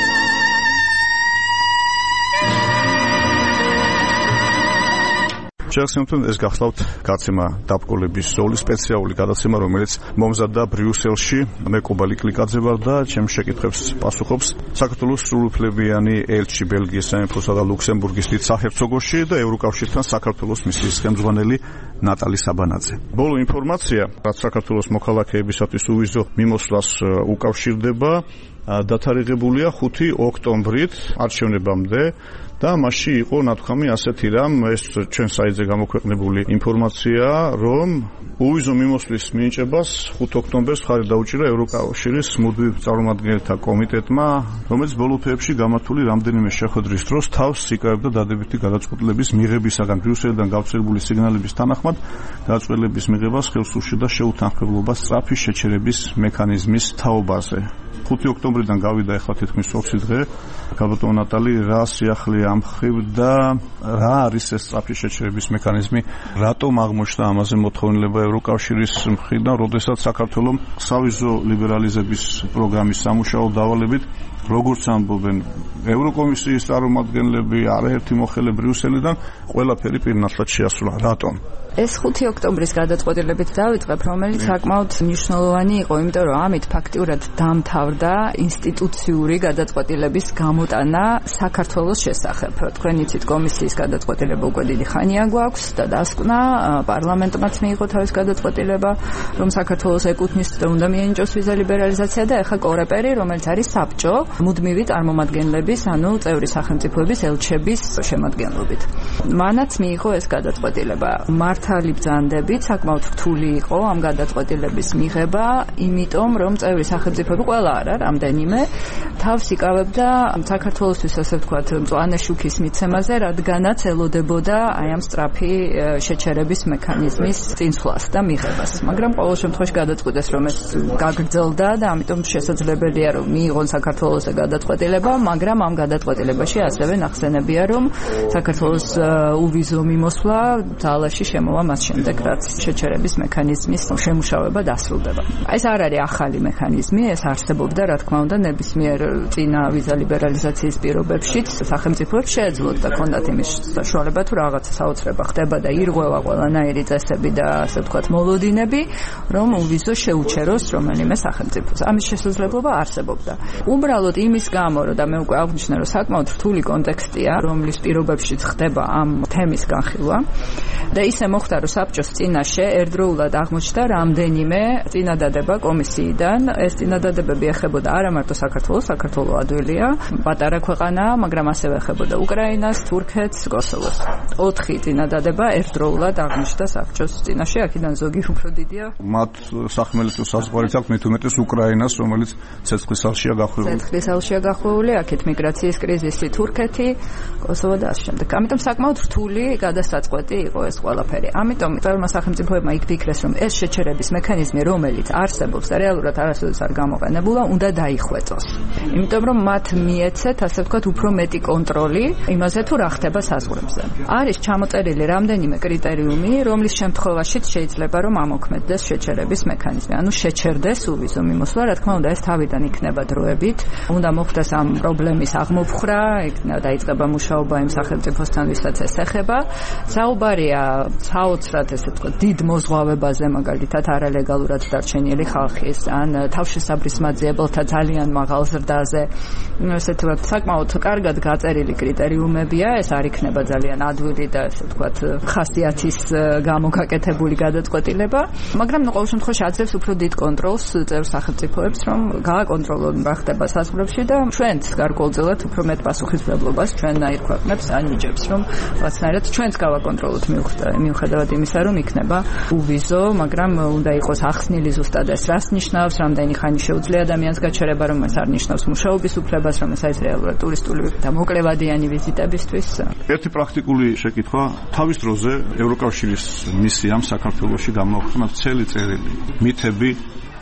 Შეახსენებთ, ეს გახლავთ გაცემა დაბკოლების ზოლის სპეციალური გადაცემა, რომელიც მომზადდა ბრიუსელში. მე კობა ლიკლიკაძე ვარ და ჩემს შეკითხვებს პასუხობს საქართველოს სრულუფლებიანი ელჩი ბელგიის სამეფოსა და ლუქსემბურგის დიდ საჰერცოგოში და ევროკავშირთან საქართველოს მისიის ხელმძღვანელი ნატალი საბანაძე. ბოლო ინფორმაცია, რაც საქართველოს მოქალაქეებისათვის უვიზო მიმოსვლას უკავშირდება, დათარიღებულია 5 ოქტომბრით არჩევნებამდე. და მასში იყო ნათქვამი ასეთი რამ, ეს ჩვენ საიტზე გამოქვეყნებული ინფორმაცია, რომ უვიზო მიმოსვლის მინიჭებას 5 ოქტომბერს ხარი დაუჭირა ევროკავშირის მუდმივ წარმომადგენელთა კომიტეტმა, რომელიც ბოლო თვეებში გამართული რამდენიმე შეხვედრის დროს თავს იკავებდა დადებითი გადაწყვეტილების მიღებისაგან ბრიუსელიდან გავრცელებული სიგნალების თანახმად გადაწყვეტილების მიღებას ხელს უშლიდა შეუთანხმებლობა სწრაფი შეჩერების მექანიზმის თაობაზე. 5 ოქტომბრიდან გავიდა ახლა თითქმის 20 დღე. გაბატონო ნატალი, რა სიახლეა ამ ხრივ და რა არის ეს სწრაფი შეჩერების მექანიზმი? რატომ აღმოჩნდა ამაზე მოთხოვნილება ევროკავშირის მხრიდან, როდესაც საქართველოს სავიზო ლიბერალიზების პროგრამის სამუშაო დავალებით, როგორც ამბობენ ევროკომისიის წარმომადგენლები, არაერთი მოხელე ბრიუსელიდან, ყველაფერი პირნათლად შეასრულა. რატომ? ეს 5 ოქტომბრის გადაწყვეტილებით დავიწყებ, რომელიც საკმაოდ მნიშვნელოვანი იყო, იმიტომ რომ ამით ფაქტიურად დამთავრდა ინსტიტუციური გადაწყვეტილების გამოტანა საქართველოს შესახებ. თქვენ იცით, კომისიის გადაწყვეტილება უკვე დიდი ხანია გვაქვს და დასკვნა, პარლამენტმაც მიიღო თავის გადაწყვეტილება, რომ საქართველოს ეკუთვნის და უნდა მიენიჭოს ვიზა ლიბერალიზაცია და ახლა კორეპერი, რომელიც არის საბჭო, მუდმივი წარმომადგენლების, ანუ წევრი სახელმწიფოების ელჩების შემადგენლობით. მანაც მიიღო ეს გადაწყვეტილება. მართალი ბრძანდებით საკმაოდ რთული იყო ამ გადაწყვეტილების მიღება, იმიტომ რომ წევრი სახელმწიფოები ყველა არა, რამდენიმე თავს იკავებდა საქართველოსთვის, ასე ვთქვათ, მწვანე შუქის მიცემაზე, რადგანაც ელოდებოდა აი ამ სწრაფი შეჩერების მექანიზმის წინსვლას და მიღებას. მაგრამ ყოველ შემთხვევაში გადაწყვიტეს, რომ ეს გაგრძელდა და ამიტომ შესაძლებელია, რომ მიიღონ საქართველოს გადაწყვეტილება, მაგრამ ამ გადაწყვეტილებაში ასევე ნახსენებია, რომ საქართველოს უვიზო მიმოსვლა ძალაში შემოვა მას შემდეგ, რაც შეჩერების მექანიზმის შემუშავება დასრულდება. ეს არ არის ახალი მექანიზმი, ეს არსებობდა, რა თქმა უნდა, ნებისმიერ წინა ვიზა ლიბერალიზაციის პირობებშიც სახელმწიფოებს შეეძლოთ და ქონდათ იმის საშუალება, თუ რაღაცა საოცრება ხდება და ირღვევა ყველანაირი წესები და ასე ვთქვათ მოლოდინები, რომ უვიზო შეუჩეროს რომელიმე სახელმწიფოს. ამის შესაძლებლობა არსებობდა. უბრალოდ იმის გამო, რომ მე უკვე აღნიშნე, რომ საკმაოდ რთული კონტექსტია, რომლის პირობებშიც ხდება ამ თემის განხილვა და ისე მოხდა, რომ საბჭოს წინაშე ერთდროულად აღმოჩნდა რამდენიმე წინადადება კომისიიდან. ეს წინადადებები ეხებოდა არა მარტო საქართველოს, საქართველო ადვილია, პატარა ქვეყანაა, მაგრამ ასევე ეხებოდა უკრაინას, თურქეთს, კოსოვოს. 4 წინადადება ერთდროულად აღმოჩნდა საბჭოს წინაშე, აქედან ზოგი უფრო დიდია. მათ სახმელეთო საზღვარიც აქვს, მით უმეტეს უკრაინას, რომელიც ცეცხლის ალშია გახვეული. ცეცხლის ალშია გახვეული, აქეთ მიგრაციის კრიზისი, თურქეთი, კოსოვო და ასე შემდეგ. ამიტომ საკმაოდ რთული გადასაწყვეტი იყო ეს ყველაფერი. ამიტომ წევრმა სახელმწიფოებმა იფიქრეს, რომ ეს შეჩერების მექანიზმი, რომელიც არსებობს და რეალურად არასოდეს არ გამოყენებულა, უნდა დაიხვეწოს. იმიტომ რომ მათ მიეცეთ, ასე ვთქვათ, უფრო მეტი კონტროლი იმაზე, თუ რა ხდება საზღვრებზე. არის ჩამოწერილი რამდენიმე კრიტერიუმი, რომლის შემთხვევაშიც შეიძლება რომ ამოქმედდეს შეჩერების მექანიზმი. ანუ შეჩერდეს უვიზო მიმოსვლა, რა თქმა უნდა, ეს თავიდან იქნება დროებით. უნდა მოხდეს ამ პრობლემის აღმოფხრა, დაიწყება მუშაობა იმ სახელმწიფოსთან, ვისაც ეს ეხება. საუბარია საოცრად, ესე ვთქვათ, დიდ მოზღვავებაზე, მაგალითად, არალეგალურად დარჩენილი ხალხის, ან თავშესაბრის მაძიებელთა ძალიან მაღალ ზრდაზე. ესე ვთქვათ, საკმაოდ კარგად გაწერილი კრიტერიუმებია, ეს არ იქნება ძალიან ადვილი და ესე ვთქვათ, ხასიათის გამოგაკეთებული გადაწყვეტილება, მაგრამ ყოველ შემთხვევაში აძლევს უფრო დიდ კონტროლს წევრ სახელმწიფოებს, რომ გააკონტროლონ რა ხდება საზღვრებში და ჩვენც გარკვეულწილად უფრო მეტ პასუხისმგებლობას ჩვენნაირ ქვეყნებს ანიჭებს, რომ რაღაცნაირად ჩვენც გავაკონტროლოთ მიუხედავად იმისა, რომ იქნება უვიზო, მაგრამ უნდა იყოს ახსნილი ზუსტად ეს რას ნიშნავს, რამდენი ხანი შეუძლია ადამიანს გაჩერება, რომ ეს არ ნიშნავს მუშაობის უფლებას, რომ ეს არის რეალურად ტურისტული და მოკლევადიანი ვიზიტებისთვის. ერთი პრაქტიკული შეკითხვა, თავის დროზე ევროკავშირის მისიამ საქართველოში გამოაქვეყნა მთელი წერილი მითები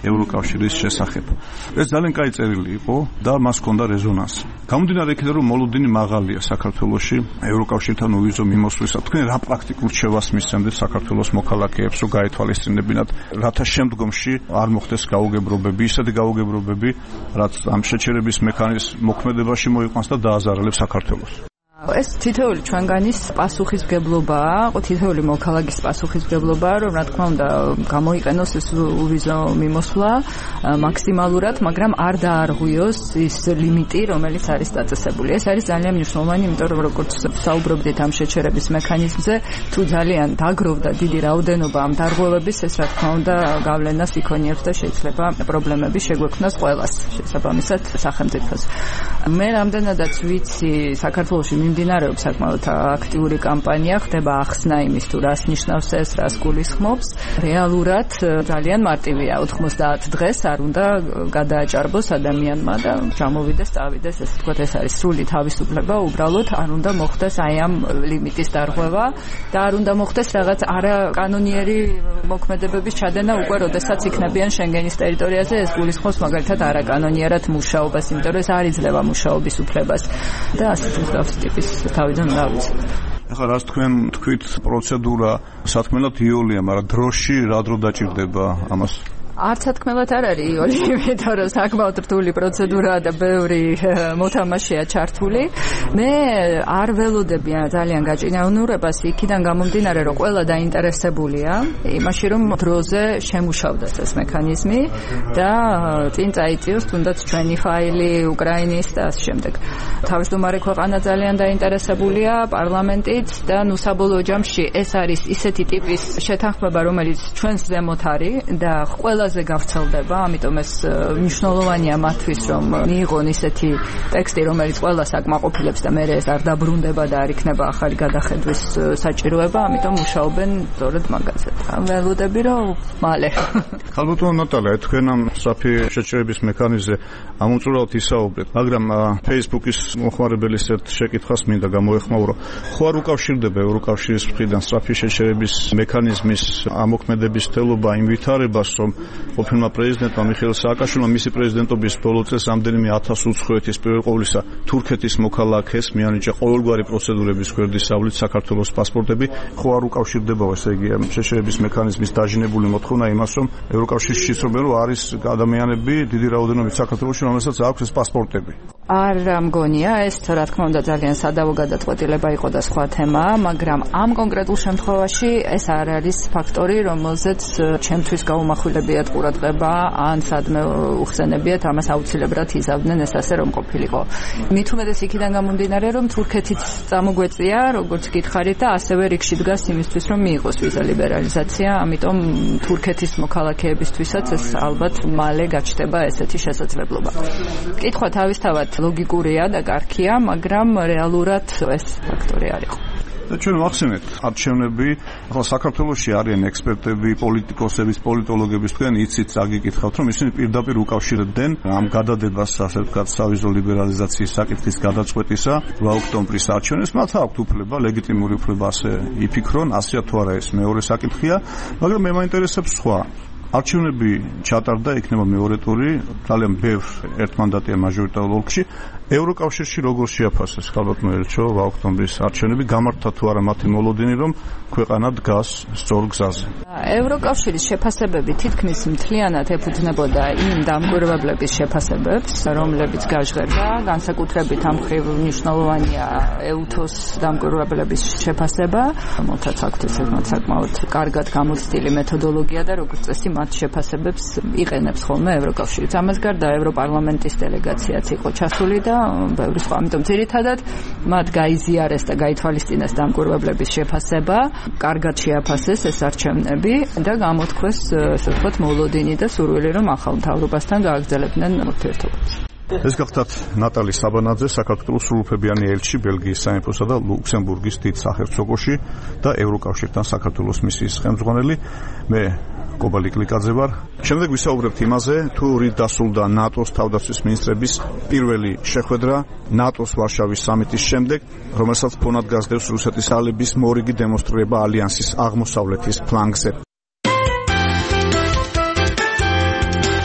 ევროკავშირის შესახებ. ეს ძალიან კაი წერილი იყო და მას ჰქონდა რეზონანსი. გამომდინარე იქიდან, რომ მოლოდინი მაღალია საქართველოში ევროკავშირთან უვიზო მიმოსვლისა, თქვენ რა პრაქტიკულ რჩევას მისცემთ საქართველოს მოქალაქეებს, რომ გაეთვალისწინებინათ, რათა შემდგომში არ მოხდეს გაუგებრობები, ისეთი გაუგებრობები, რაც ამ შეჩერების მექანიზმის მოქმედებაში მოიყვანს და დააზარალებს საქართველოს. ეს თითოეული ჩვენგანის პასუხისმგებლობაა, თითოეული მოქალაქის პასუხისმგებლობაა, რომ რა თქმა უნდა გამოიყენოს ეს უვიზო მიმოსვლა მაქსიმალურად, მაგრამ არ დაარღვიოს ის ლიმიტი, რომელიც არის დაწესებული. ეს არის ძალიან მნიშვნელოვანი, იმიტომ რომ როგორც საუბრობდით ამ შეჩერების მექანიზმზე, თუ ძალიან დაგროვდა დიდი რაოდენობა ამ დარღვევების, ეს რა თქმა უნდა გავლენას იქონიებს და შეიძლება პრობლემები შეგვექმნას ყველას, შესაბამისად სახელმწიფოს. მე რამდენადაც ვიცი, საქართველოში მიმდინარეობს საკმაოდ აქტიური კამპანია, ხდება ახსნა იმის თუ რას ნიშნავს ეს, რას გულისხმობს. რეალურად ძალიან მარტივია, 90 დღეს არ უნდა გადააჭარბოს ადამიანმა და ჩამოვიდეს, წავიდეს, ესე ვთქვათ, ეს არის სრული თავისუფლება, უბრალოდ არ უნდა მოხდეს აი ამ ლიმიტის დარღვევა და არ უნდა მოხდეს რაღაც არაკანონიერი მოქმედებების ჩადენა უკვე როდესაც იქნებიან შენგენის ტერიტორიაზე, ეს გულისხმობს მაგალითად არაკანონიერად მუშაობას, იმიტომ რომ ეს არ იძლევა მუშაობის უფლებას და ასეთ მსგავსი ტიპის თავიდან დავიცეთ. ახლა რას თქვენ თქვით პროცედურა სათქმელად იოლია, მაგრამ დროში რა დრო დაჭირდება ამას? არც სათქმელად არ არის იოლი, იმიტომ რომ საკმაოდ რთული პროცედურაა და ბევრი მოთამაშეა ჩართული. მე არ ველოდები ძალიან გაჭიანურებას იქიდან გამომდინარე, რომ ყველა დაინტერესებულია იმაში, რომ დროზე შემუშავდეს ეს მექანიზმი და წინ წაიწიოს თუნდაც ჩვენი ფაილი უკრაინის და ამ შემდეგ. თავმჯდომარე ქვეყანა ძალიან დაინტერესებულია, პარლამენტიც და ნუ საბოლოო ჯამში ეს არის ისეთი ტიპის შეთანხმება, რომელიც ჩვენს ზემოთ არის და ყველა გავრცელდება, ამიტომ ეს მნიშვნელოვანია მათთვის, რომ მიიღონ ისეთი ტექსტი, რომელიც ყველას აკმაყოფილებს და მე ეს არ დაბრუნდება და არ იქნება ახალი გადახედვის საჭიროება, ამიტომ მუშაობენ სწორედ მაგაზე. ველოდები, რომ მალე. ხალბატონო ნატალია, თქვენ ამ საფი შეჩერების მექანიზმზე ამოწურავთ ისაუბრეთ, მაგრამ Facebook-ის მოხმარებელის ერთ შეკითხვას მინდა გამოეხმაურო. ხო არ უკავშირდება ევროკავშირის მხრიდან საფი შეჩერების მექანიზმის ამოქმედების თელობა იმ ვითარებას, რომ ყოფილმა პრეზიდენტმა მიხეილ სააკაშვილმა მისი პრეზიდენტობის ბოლო წელს რამდენიმე 1000 უცხოეთის პირველ ყოვლისა თურქეთის მოქალაქეს მიანიჭა ყოველგვარი პროცედურების გვერდისავლით საქართველოს პასპორტები. ხო არ უკავშირდება, ესე იგი, შეჩერების მექანიზმის დაჟინებული მოთხოვნა იმას, რომ ევროკავშირში შეცდომენ, რომ არის ადამიანები დიდი რაოდენობით საქართველოში, რომელსაც აქვს ეს პასპორტები. არ მგონია, ეს რა თქმა უნდა ძალიან სადავო გადაწყვეტილება იყო და სხვა თემაა, მაგრამ ამ კონკრეტულ შემთხვევაში ეს არ არის ფაქტორი, რომელზეც ჩემთვის გაუმახვილებიათ ყურადღება ან სადმე უხსენებიათ, ამას აუცილებლად იზავდნენ, ეს ასე რომ ყოფილიყო. მით უმეტეს იქიდან გამომდინარე, რომ თურქეთიც წამოგვეწია, როგორც გითხარით და ასევე რიგში დგას იმისთვის, რომ მიიღოს ვიზა ლიბერალიზაცია, ამიტომ თურქეთის მოქალაქეებისთვისაც ეს ალბათ მალე გაჩნდება ესეთი შესაძლებლობა. კითხვა თავისთავად ლოგიკურია და კარგია, მაგრამ რეალურად ეს ფაქტორი არ იყო. და ჩვენ ვახსენეთ არჩევნები, ახლა საქართველოში არიან ექსპერტები, პოლიტიკოსები, პოლიტოლოგები, თქვენ იცით, აგიკითხავთ, რომ ისინი პირდაპირ უკავშირებდნენ ამ გადადებას, ასე ვთქვათ, სავიზო ლიბერალიზაციის საკითხის გადაწყვეტისა 8 ოქტომბრის არჩევნებს. მათ აქვთ უფლება, ლეგიტიმური უფლება ასე იფიქრონ, ასეა თუ არა ეს მეორე საკითხია, მაგრამ მე მაინტერესებს სხვა. არჩევნები ჩატარდა, იქნება მეორე ტური, ძალიან ბევრ ერთმანდატიან მაჟორიტარულ ოლქში. ევროკავშირში როგორ შეაფასეს ხალბატონო ერჩო 8 ოქტომბრის არჩევნები, გამართა თუ არა მათი მოლოდინი, რომ ქვეყანა დგას სწორ გზაზე? ევროკავშირის შეფასებები თითქმის მთლიანად ეფუძნებოდა იმ დამკვირვებლების შეფასებებს, რომლებიც გაჟღერდა, განსაკუთრებით ამ მხრივ მნიშვნელოვანია EUTOS დამკვირვებლების შეფასება, რომელთაც აქვთ საკმაოდ კარგად გამოცდილი მეთოდოლოგია და როგორც წესი მათ შეფასებებს იყენებს ხოლმე ევროკავშირიც. ამას გარდა ევროპარლამენტის დელეგაციაც იყო ჩასული და ბევრი სხვა, ამიტომ ძირითადად მათ გაიზიარეს და გაითვალისწინეს დამკვირვებლების შეფასება, კარგად შეაფასეს ეს არჩევნები და გამოთქვეს, ასე ვთქვათ, მოლოდინი და სურვილი, რომ ახალ მთავრობასთან გააგრძელებდნენ ურთიერთობებს. ეს გახლავთ ნატალი საბანაძე, საქართველოს სრულუფლებიანი ელჩი ბელგიის სამეფოსა და ლუქსემბურგის დიდ საჰერცოგოში და ევროკავშირთან საქართველოს მისიის ხელმძღვანელი. მე კობა ლიკლიკაძე ვარ. შემდეგ ვისაუბრებთ იმაზე, თუ რით დასრულდა ნატოს თავდაცვის მინისტრების პირველი შეხვედრა ნატოს ვარშავის სამიტის შემდეგ, რომელსაც ფონად გასდევს რუსეთის ალების მორიგი დემონსტრირება ალიანსის აღმოსავლეთის ფლანგზე.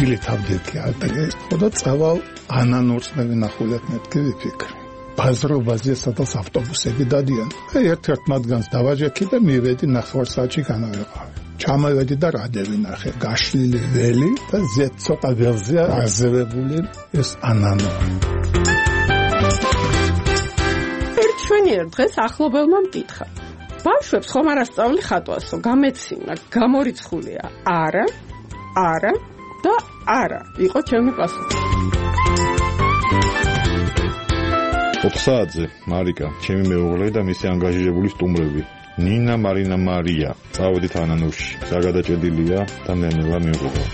ადგილი თავდეთი ადრეს ხოდა წავალ ანანურსნები ნახულეთ მეთქი ვიფიქრე ბაზრობაზე სადაც ავტობუსები დადიან ერთ-ერთ მათგანს დავაჯექი და მივედი 9 საათში განავეყავი ჩამოვედი და რადევი ნახე გაშლილი ველი და ზეთ ცოტა ველზე აზევებული ეს ანანური ჩვენიერ დღეს ახლობელმა მკითხა ბავშვებს ხომ არ ასწავლი ხატვასო გამეცინა გამორიცხულია არა და არა იყო ჩემი პასუხი 4 საათზე მარიკა ჩემი მეუღლე და მისი ანგაჟირებული სტუმრები ნინა მარინა მარია წავედით ანანურში საგადაჭედილია და ნელა მიუღებო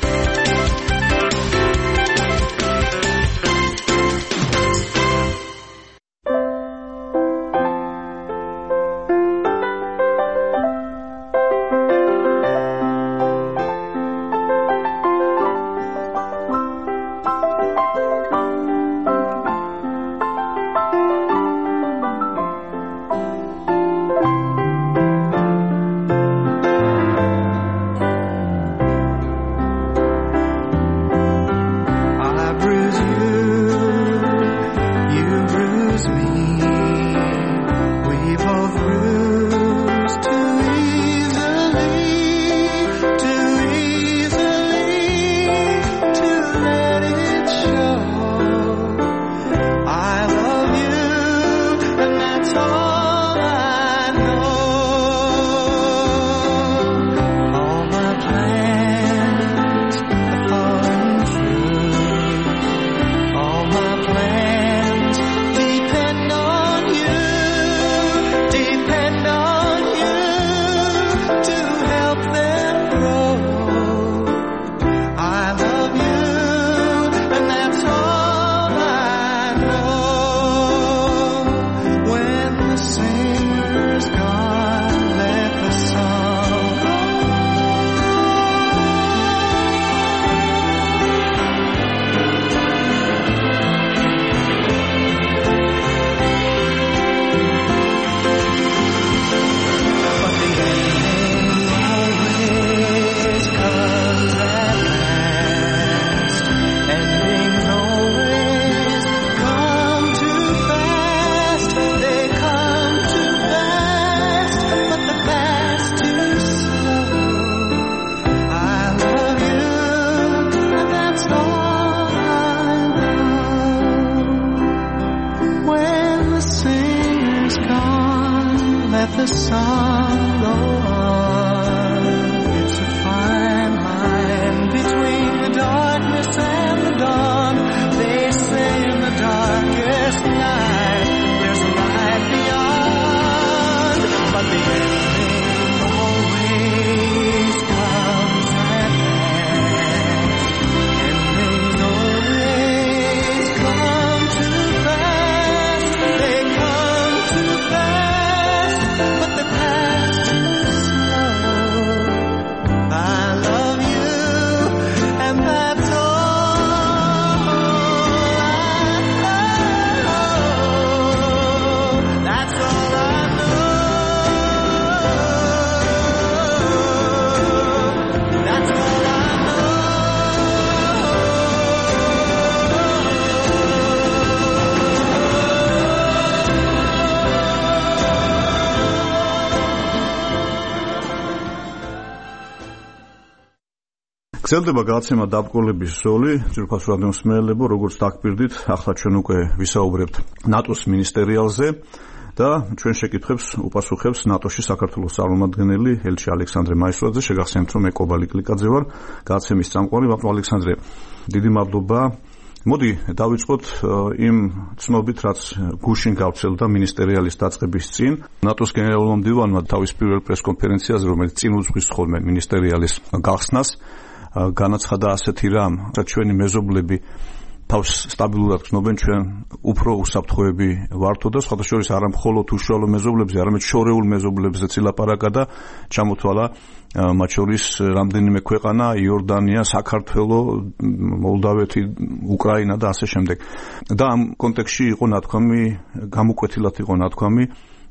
გრძელდება გადაცემა დაბრკოლების ზოლი, ძვირფას რადიომსმენელებო, როგორც დაგპირდით, ახლა ჩვენ უკვე ვისაუბრებთ ნატოს მინისტერიალზე და ჩვენ შეკითხვებს უპასუხებს ნატოში საქართველოს წარმომადგენელი ელჩი ალექსანდრე მაისურაძე. შეგახსენებთ, რომ მე კობა ლიკლიკაძე ვარ, გადაცემის წამყვანი. ბატონო ალექსანდრე, დიდი მადლობა. მოდი დავიწყოთ იმ ცნობით, რაც გუშინ გავრცელდა მინისტერიალის დაწყების წინ. ნატოს გენერალურმა მდივანმა თავის პირველ პრესკონფერენციაზე, რომელიც წინ უძღვის ხოლმე მინისტერიალის გახსნას, განაცხადა ასეთი რამ, რომ ჩვენი მეზობლები თავს სტაბილურად გრძნობენ, ჩვენ უფრო უსაფრთხოები ვართო და სხვათა შორის არა მხოლოდ უშუალო მეზობლებზე, არამედ შორეულ მეზობლებზეც ილაპარაკა და ჩამოთვალა მათ შორის რამდენიმე ქვეყანა, იორდანია, საქართველო, მოლდავეთი, უკრაინა და ასე შემდეგ. და ამ კონტექსტში იყო ნათქვამი, გამოკვეთილად იყო ნათქვამი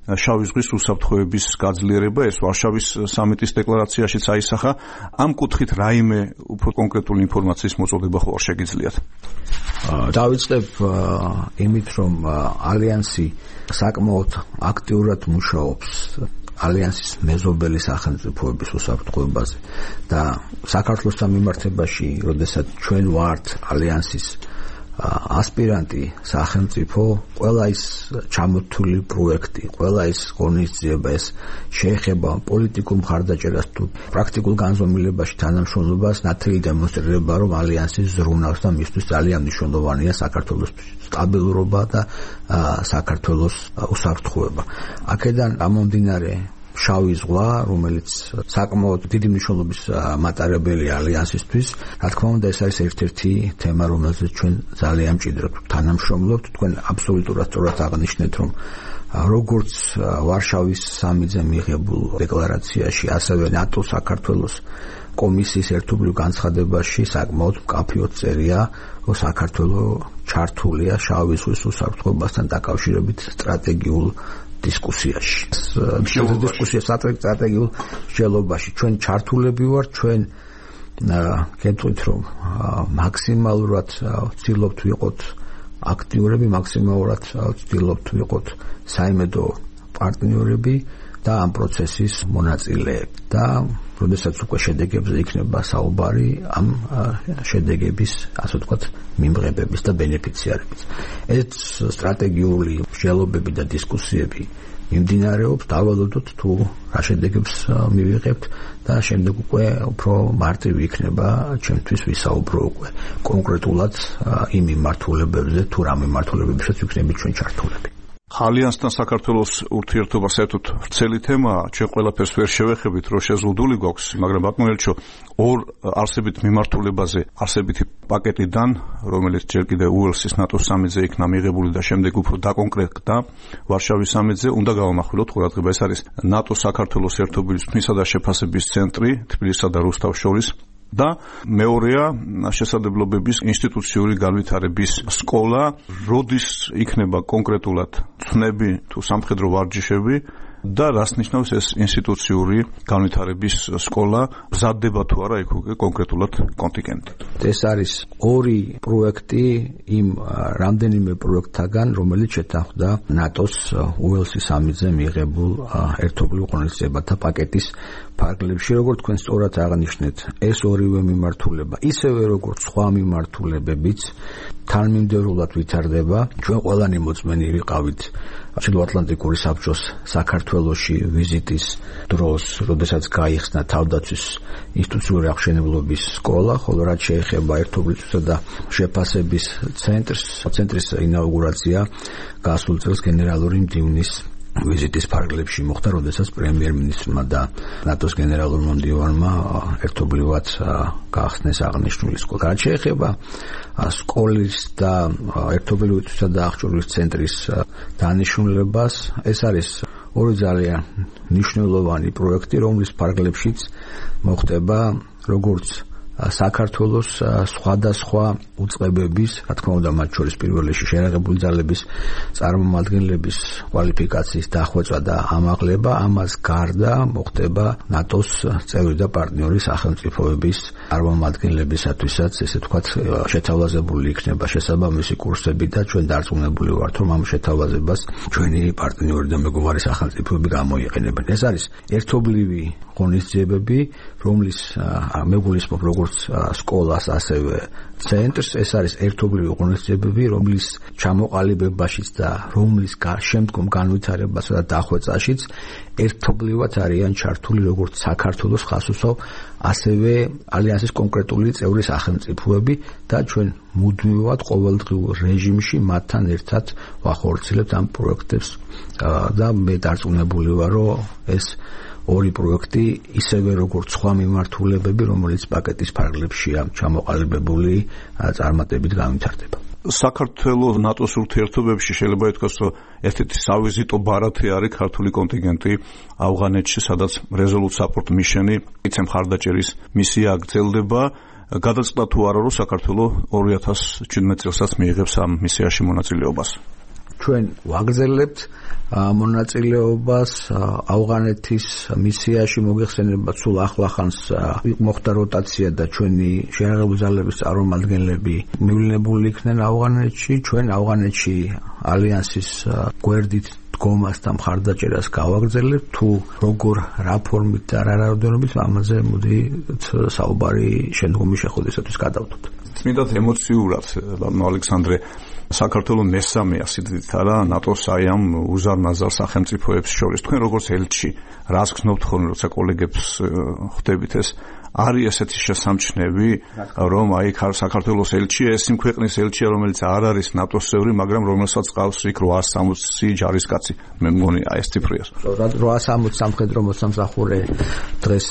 შავი ზღვის უსაფრთხოების გაძლიერება, ეს ვარშავის სამიტის დეკლარაციაშიც აისახა. ამ კუთხით რაიმე უფრო კონკრეტული ინფორმაციის მოწოდება ხო არ შეგიძლიათ? დავიწყებ იმით, რომ ალიანსი საკმაოდ აქტიურად მუშაობს ალიანსის მეზობელი სახელმწიფოების უსაფრთხოებაზე და საქართველოსთან მიმართებაში, როდესაც ჩვენ ვართ ალიანსის ასპირანტი სახელმწიფო, ყველა ის ჩამოთვლილი პროექტი, ყველა ის ღონისძიება, ეს შეეხება პოლიტიკურ მხარდაჭერას თუ პრაქტიკულ განზომილებაში თანამშრომლობას, ნათელი დემონსტრირება, რომ ალიანსი ზრუნავს და მისთვის ძალიან მნიშვნელოვანია საქართველოს სტაბილურობა და საქართველოს უსაფრთხოება. აქედან გამომდინარე შავი ზღვა, რომელიც საკმაოდ დიდი მნიშვნელობის მატარებელია ალიანსისთვის, რა თქმა უნდა, ეს არის ერთ-ერთი თემა, რომელზეც ჩვენ ძალიან მჭიდროდ თანამშრომლობთ. თქვენ აბსოლუტურად სწორად აღნიშნეთ, რომ როგორც ვარშავის სამიტზე მიღებულ დეკლარაციაში, ასევე ნატო საქართველოს კომისიის ერთობლივ განცხადებაში საკმაოდ მკაფიოდ წერია, რომ საქართველოს ჩართულია შავი ზღვის უსაფრთხოებასთან დაკავშირებით სტრატეგიულ დისკუსიაში. სტრატეგიულ მსჯელობაში ჩვენ ჩართულები ვართ, ჩვენ გეტყვით, რომ მაქსიმალურად ვცდილობთ ვიყოთ აქტიურები, მაქსიმალურად ვცდილობთ ვიყოთ საიმედო პარტნიორები და ამ პროცესის მონაწილეები. და როდესაც უკვე შედეგებზე იქნება საუბარი, ამ შედეგების, ასე ვთქვათ, მიმღებების და ბენეფიციარების. ეს სტრატეგიული მსჯელობები და დისკუსიები მიმდინარეობს, დავალოდოთ თუ რა შედეგებს მივიღებთ და შემდეგ უკვე უფრო მარტივი იქნება ჩემთვის ვისაუბრო უკვე კონკრეტულად იმ მიმართულებებზე, თუ რა მიმართულებებსაც ვიქნებით ჩვენ ჩართულები. ალიანსთან საქართველოს ურთიერთობა საერთოდ ვრცელი თემაა, ჩვენ ყველაფერს ვერ შევეხებით, რომ შეზღუდული გვაქვს, მაგრამ ბატონო ელჩო, ორ არსებით მიმართულებაზე, არსებითი პაკეტიდან, რომელიც ჯერ კიდევ უელსის ნატოს სამიტზე იქნა მიღებული და შემდეგ უფრო დაკონკრეტდა ვარშავის სამიტზე, უნდა გავამახვილოთ ყურადღება. ეს არის ნატო საქართველოს ერთობლივ თქმისა და შეფასების ცენტრი თბილისსა და რუსთავს შორის. და მეორეა შესაძლებლობების ინსტიტუციური განვითარების სკოლა, როდის იქნება კონკრეტულად ცნები თუ სამხედრო ვარჯიშები და რას ნიშნავს ეს ინსტიტუციური განვითარების სკოლა, მზადდება თუ არა იქ უკვე კონკრეტულად კონტინგენტი. ეს არის ორი პროექტი იმ რამდენიმე პროექტთაგან, რომელიც შეთანხმდა ნატოს უელსის სამიტზე მიღებულ ერთობლივ ღონისძიებათა პაკეტის ფარგლებში. როგორც თქვენ სწორად აღნიშნეთ, ეს ორივე მიმართულება, ისევე როგორც სხვა მიმართულებებიც თანმიმდევრულად ვითარდება. ჩვენ ყველანი მოწმენი ვიყავით ჩრდილოატლანტიკური საბჭოს საქართველოში ვიზიტის დროს, როდესაც გაიხსნა თავდაცვის ინსტიტუციური აღშენებლობის სკოლა, ხოლო რაც შეეხება ერთობლივსა და შეფასების ცენტრის ინაუგურაცია გასულ წელს გენერალური მდივნის ვიზიტის ფარგლებში მოხდა, როდესაც პრემიერ-მინისტრმა და ნატოს გენერალურმა მდივანმა ერთობლივად გაახსნეს აღნიშნული სკოლა. რაც შეეხება სკოლის და ერთობლივისა და აღჭურვილის ცენტრის დანიშნულებას, ეს არის ორი ძალიან მნიშვნელოვანი პროექტი, რომლის ფარგლებშიც მოხდება როგორც საქართველოს სხვადასხვა უწყებების, რა თქმა უნდა, მათ შორის პირველ რიგში შერაღებული ძალების წარმომადგენლების კვალიფიკაციის დახვეწა და ამაღლება, ამას გარდა მოხდება ნატოს წევრი და პარტნიორი სახელმწიფოების წარმომადგენლებისათვისაც, ესე ვთქვათ, შეთავაზებული იქნება შესაბამისი კურსები და ჩვენ დარწმუნებული ვართ, რომ ამ შეთავაზებას ჩვენი პარტნიორი და მეგობარი სახელმწიფოები გამოიყენებენ. ეს არის ერთობლივი ღონისძიებები, რომლის მეგულისმობ როგორც სკოლას, ასევე ცენტრს, ეს არის ერთობლივი ღონისძიებები, რომლის ჩამოყალიბებაშიც და რომლის შემდგომ განვითარებასა და დახვეწაშიც ერთობლივად არიან ჩართული როგორც საქართველოს ხასუსავ, ასევე ალიანსის კონკრეტული წევრი სახელმწიფოები და ჩვენ მუდმივად ყოველდღიურ რეჟიმში მათთან ერთად ვახორციელებთ ამ პროექტებს და მე დარწმუნებული ვარ, რომ ეს ორი პროექტი ისევე როგორც სხვა მიმართულებები, რომელიც პაკეტის ფარგლებშია ჩამოყალიბებული, წარმატებით განვითარდება. საქართველოს ნატოს ურთიერთობებში შეიძლება ითქვას, რომ ერთ-ერთი სავიზიტო ბარათი არის ქართული კონტინგენტი ავღანეთში, სადაც Resolute Support Mission-ი, იცემ მხარდაჭერის მისია გრძელდება. გადაწყდა თუ არა, რომ საქართველოს 2017 წელსაც მიიღებს ამ მისიაში მონაწილეობას? ჩვენ ვაგრძელებთ მონაწილეობას ავღანეთის მისიაში მოგეხსენება სულ ახლახანს მოხდა როტაცია და ჩვენი შეიარაღებული ძალების წარმომადგენლები მივლინებული იქნენ ავღანეთში ჩვენ ავღანეთში ალიანსის გვერდით დგომას და მხარდაჭერას გავაგრძელებთ თუ როგორ რა ფორმით და რა რაოდენობით ამაზე მოდი საუბარი შემდგომი შეხვედრისათვის გადავდოთ წმინდად ემოციურად ალექსანდრე საქართველოს მესამეა სიდიდით არა ნატოს აი ამ უზარმაზარ სახელმწიფოებს შორის თქვენ როგორც ელჩი რას გრძნობთ ხოლმე როცა კოლეგებს ხვდებით ეს არის ესეთი შესამჩნევი რომ აი საქართველოს ელჩია ეს იმ ქვეყნის ელჩია რომელიც არ არის ნატოს წევრი მაგრამ რომელსაც ყავს იქ 860 ჯარისკაცი მე მგონი აი ეს ციფრია 860 სამხედრო მოსამსახურე დღეს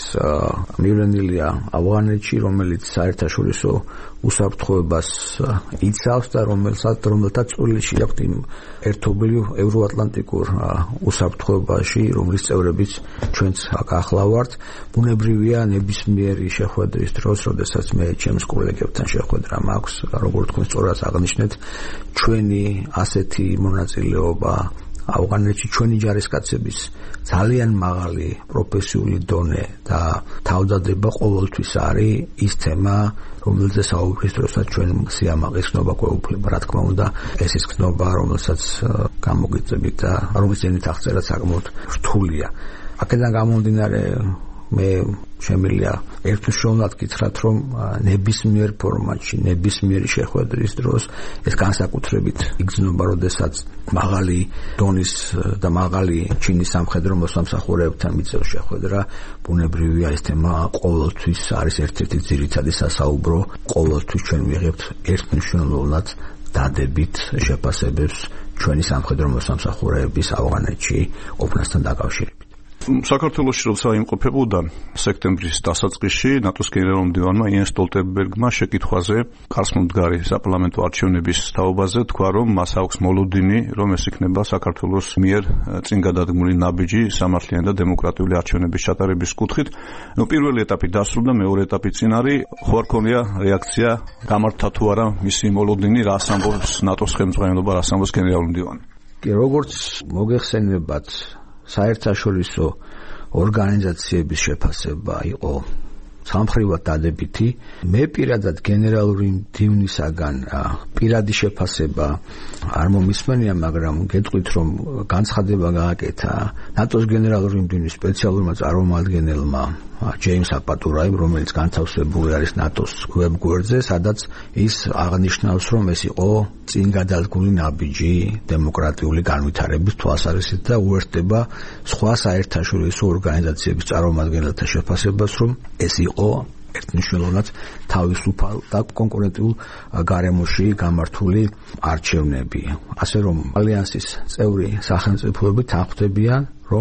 მივლენილია ავღანეთში რომელიც საერთაშორისო უსაფრთხოებას იცავს და რომელთაც წვლილში აქვს იმ ერთობლივ ევროატლანტიკურ უსაფრთხოებაში რომლის წევრებიც ჩვენც ახლა ვართ ბუნებრივია ნებისმიერი შეხვედრის დროს როდესაც მე ჩემს კოლეგებთან შეხვედრა მაქვს როგორც თქვენ სწორად აღნიშნეთ ჩვენი ასეთი მონაწილეობა ავღანეთში ჩვენი ჯარისკაცების ძალიან მაღალი პროფესიული დონე და თავდადება ყოველთვის არის ის თემა რომელზე საუბრის დროსაც ჩვენ სიამაყეს გზნობა გვეუფლება რა თქმა უნდა ეს ის გზნობა რომელსაც გამოგიწევით და რომლის ძენით აღწერა საკმაოდ რთულია აქედან გამომდინარე მე შემიძლია ერთუშეულად გითხრათ რომ ნებისმიერ ფორმატში ნებისმიერი შეხვედრის დროს ეს განსაკუთრებით იგრძნობა როდესაც მაღალი დონის და მაღალი ჩინის სამხედრო მოსამსახურეებთან მიწევს შეხვედრა ბუნებრივია ეს თემა ყოველთვის არის ერთ-ერთი ძირითადი სასაუბრო ყოველთვის ჩვენ ვიღებთ ერთმნიშვნელოვნად დადებით შეფასებებს ჩვენი სამხედრო მოსამსახურეების ავღანეთში ყოფნასთან დაკავშირებით საქართველოში როცა იმყოფებოდა სექტემბრის დასაწყისში ნატოს გენერალ-მდივანმა იენს სტოლტენბერგმა შეკითხვაზე კარსმომდგარი საპარლამენტო არჩევნების თაობაზე თქვა რომ მას აქვს მოლოდინი რომ ეს იქნება საქართველოს მიერ წინ გადადგმული ნაბიჯი სამართლიანი და დემოკრატიული არჩევნების ჩატარების კუთხით პირველი ეტაპი დასრულდა მეორე ეტაპი წინ არის ხო არ ქონია რეაქცია გამართა თუ არა მისი მოლოდინი რას ამბობს ნატოს ხელმძღვანელობა რას ამბობს გენერალ-მდივანი კი როგორც მოგეხსენებათ საერთაშორისო ორგანიზაციების შეფასება იყო სამხრივად დადებითი მე პირადად გენერალური მდივნისაგან პირადი შეფასება არ მომისმენია მაგრამ გეტყვით რომ განცხადება გააკეთა ნატოს გენერალური მდივნის სპეციალურმა წარმომადგენელმა ჯეიმს აპატურაიმ რომელიც განთავსებული არის ნატოს ვებგვერდზე სადაც ის აღნიშნავს რომ ეს იყო წინ გადადგმული ნაბიჯი დემოკრატიული განვითარების თვალსაზრისით და უერთდება სხვა საერთაშორისო ორგანიზაციების წარმომადგენელთა შეფასებას რომ ეს იყო ერთმნიშვნელოვნად თავისუფალ და კონკურენტულ გარემოში გამართული არჩევნები ასე რომ ალიანსის წევრი სახელმწიფოები თანხმდებიან რომ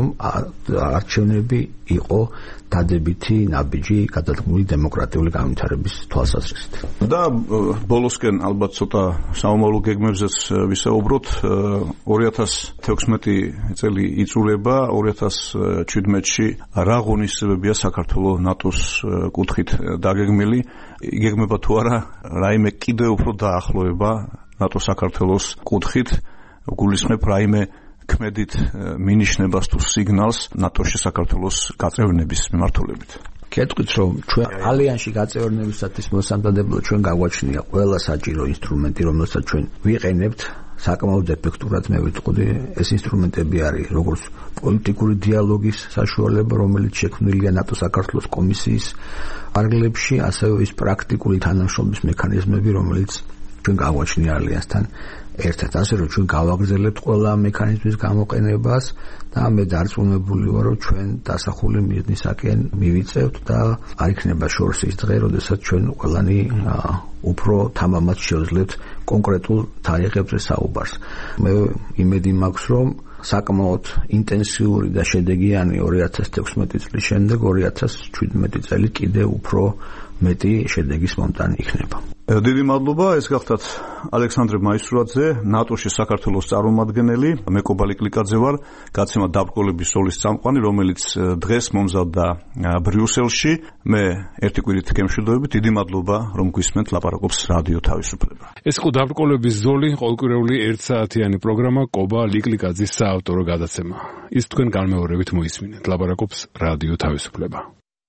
არჩევნები იყო დადებითი ნაბიჯი გადადგმული დემოკრატიული განვითარების თვალსაზრისით. და ბოლოსკენ ალბათ ცოტა საომავლო გეგმებზეც ვისაუბროთ 2016 წელი იწურება 2017-ში რა ღონისძიებებია საქართველოს ნატოს კუთხით დაგეგმილი იგეგმება თუ არა რაიმე კიდევ უფრო დაახლოება ნატო საქართველოს კუთხით გულისხმობ რაიმე ქმედით მინიშნებას თუ სიგნალს ნატოში საქართველოს გაწევრიანების მიმართულებით. გეტყვით რომ ჩვენ ალიანსში გაწევრიანებისათვის მოსამზადებლად ჩვენ გაგვაჩნია ყველა საჭირო ინსტრუმენტი რომელსაც ჩვენ ვიყენებთ საკმაოდ ეფექტურად მე ვიტყოდი ეს ინსტრუმენტები არის როგორც პოლიტიკური დიალოგის საშუალება რომელიც შექმნილია ნატო საქართველოს კომისიის პარლამენტში ასევე ის პრაქტიკული თანამშრომლობის მექანიზმები რომელიც ჩვენ გაგვაჩნია ალიანსთან ერთად ასე რომ ჩვენ გავაგრძელებთ ყველა მექანიზმის გამოყენებას და მე დარწმუნებული ვარ რომ ჩვენ დასახული მიზნისაკენ მივიწევთ და არ იქნება შორს ის დღე როდესაც ჩვენ ყველანი უფრო თამამად შევძლებთ კონკრეტულ თარიღებზე საუბარს მე იმედი მაქვს რომ საკმაოდ ინტენსიური და შედეგიანი 2016 წლის შემდეგ 2017 წელი კიდევ უფრო მეტი შედეგის მომტანი იქნება დიდი მადლობა, ეს გახდათ ალექსანდრე მაისურაძე, ნატოში საქართველოს წარმომადგენელი, მე კობა ლიკლიკაძე ვარ, გაცემა დაბრკოლების სოლის წამყვანი, რომელიც დღეს მომზადდა ბრიუსელში. მე ერთი კვირით გემშვიდობებით, დიდი მადლობა, რომ გვისმენთ ლაპარაკობს რადიო თავისუფლება. ეს იყო დაბრკოლების ზოლი, ყოველკვირეული 1 საათიანი პროგრამა კობა ლიკლიკაძის საავტორო გადაცემა. ის თქვენ განმეორებით მოისმინეთ, ლაპარაკობს რადიო თავისუფლება.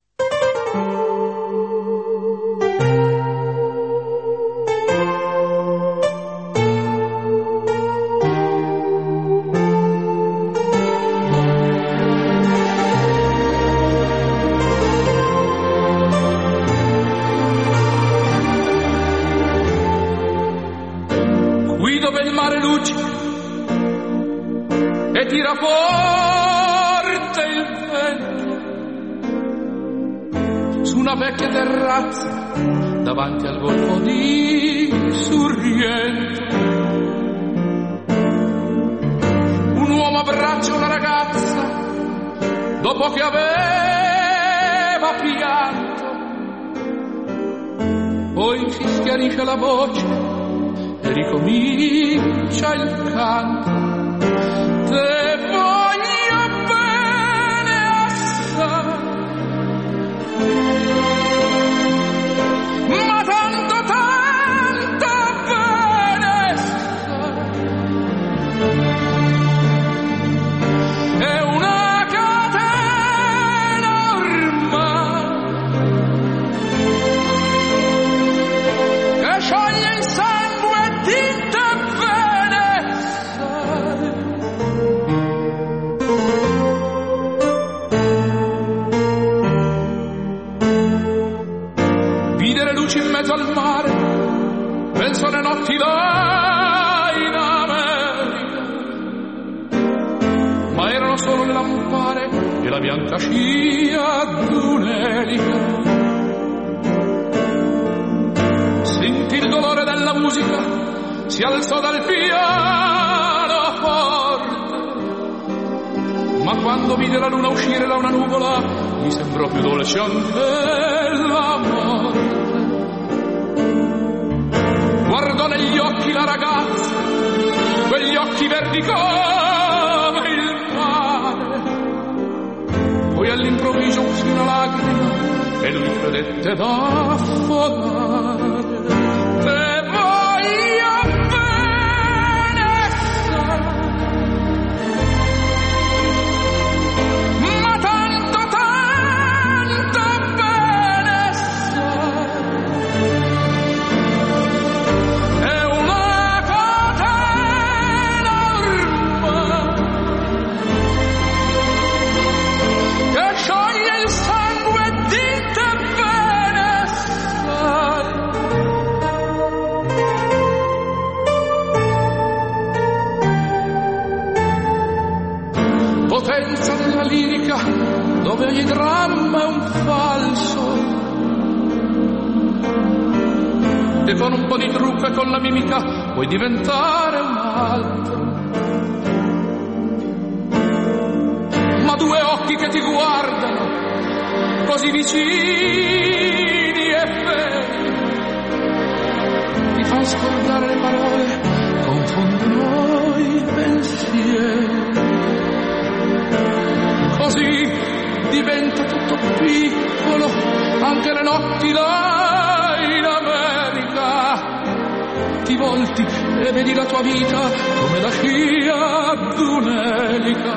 Tira forte il vento su una vecchia terrazza davanti al golfo di Sorrento. Un uomo abbraccia una ragazza dopo che aveva pianto, poi fischiarisce la voce e ricomincia il canto. Te voglio bene assai, ma tanto bene assai. È una catena ormai che scioglie il sangue di te bene assai. In mezzo al mare, penso alle notti là in America, ma erano solo le lampare e la bianca scia d'un'elica. Sentì il dolore della musica, si alzò dal pianoforte, ma quando vide la luna uscire da una nuvola, gli sembrò più dolce anche la morte. Guardò negli occhi la ragazza, quegli occhi verdi come il mare. Poi all'improvviso uscì una lacrima e lui credette d'affogare. Te voglio bene assai, ma tanto bene assai. Potenza della lirica, dove ogni dramma è un falso, e con un po' di trucco e con la mimica puoi diventare un altro. Ma due occhi che ti guardano così vicini e veri ti fanno scordare le parole, confondono i pensieri. Così diventa tutto piccolo, anche le notti là in America. Ti volti e vedi la tua vita come la scia d'un'elica.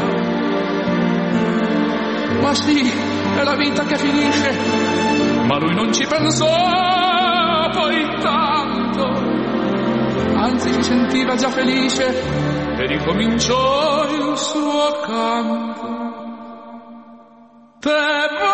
Ma sì, è la vita che finisce, ma lui non ci pensò poi tanto. Anzi, si sentiva già felice e ricominciò il suo canto. Te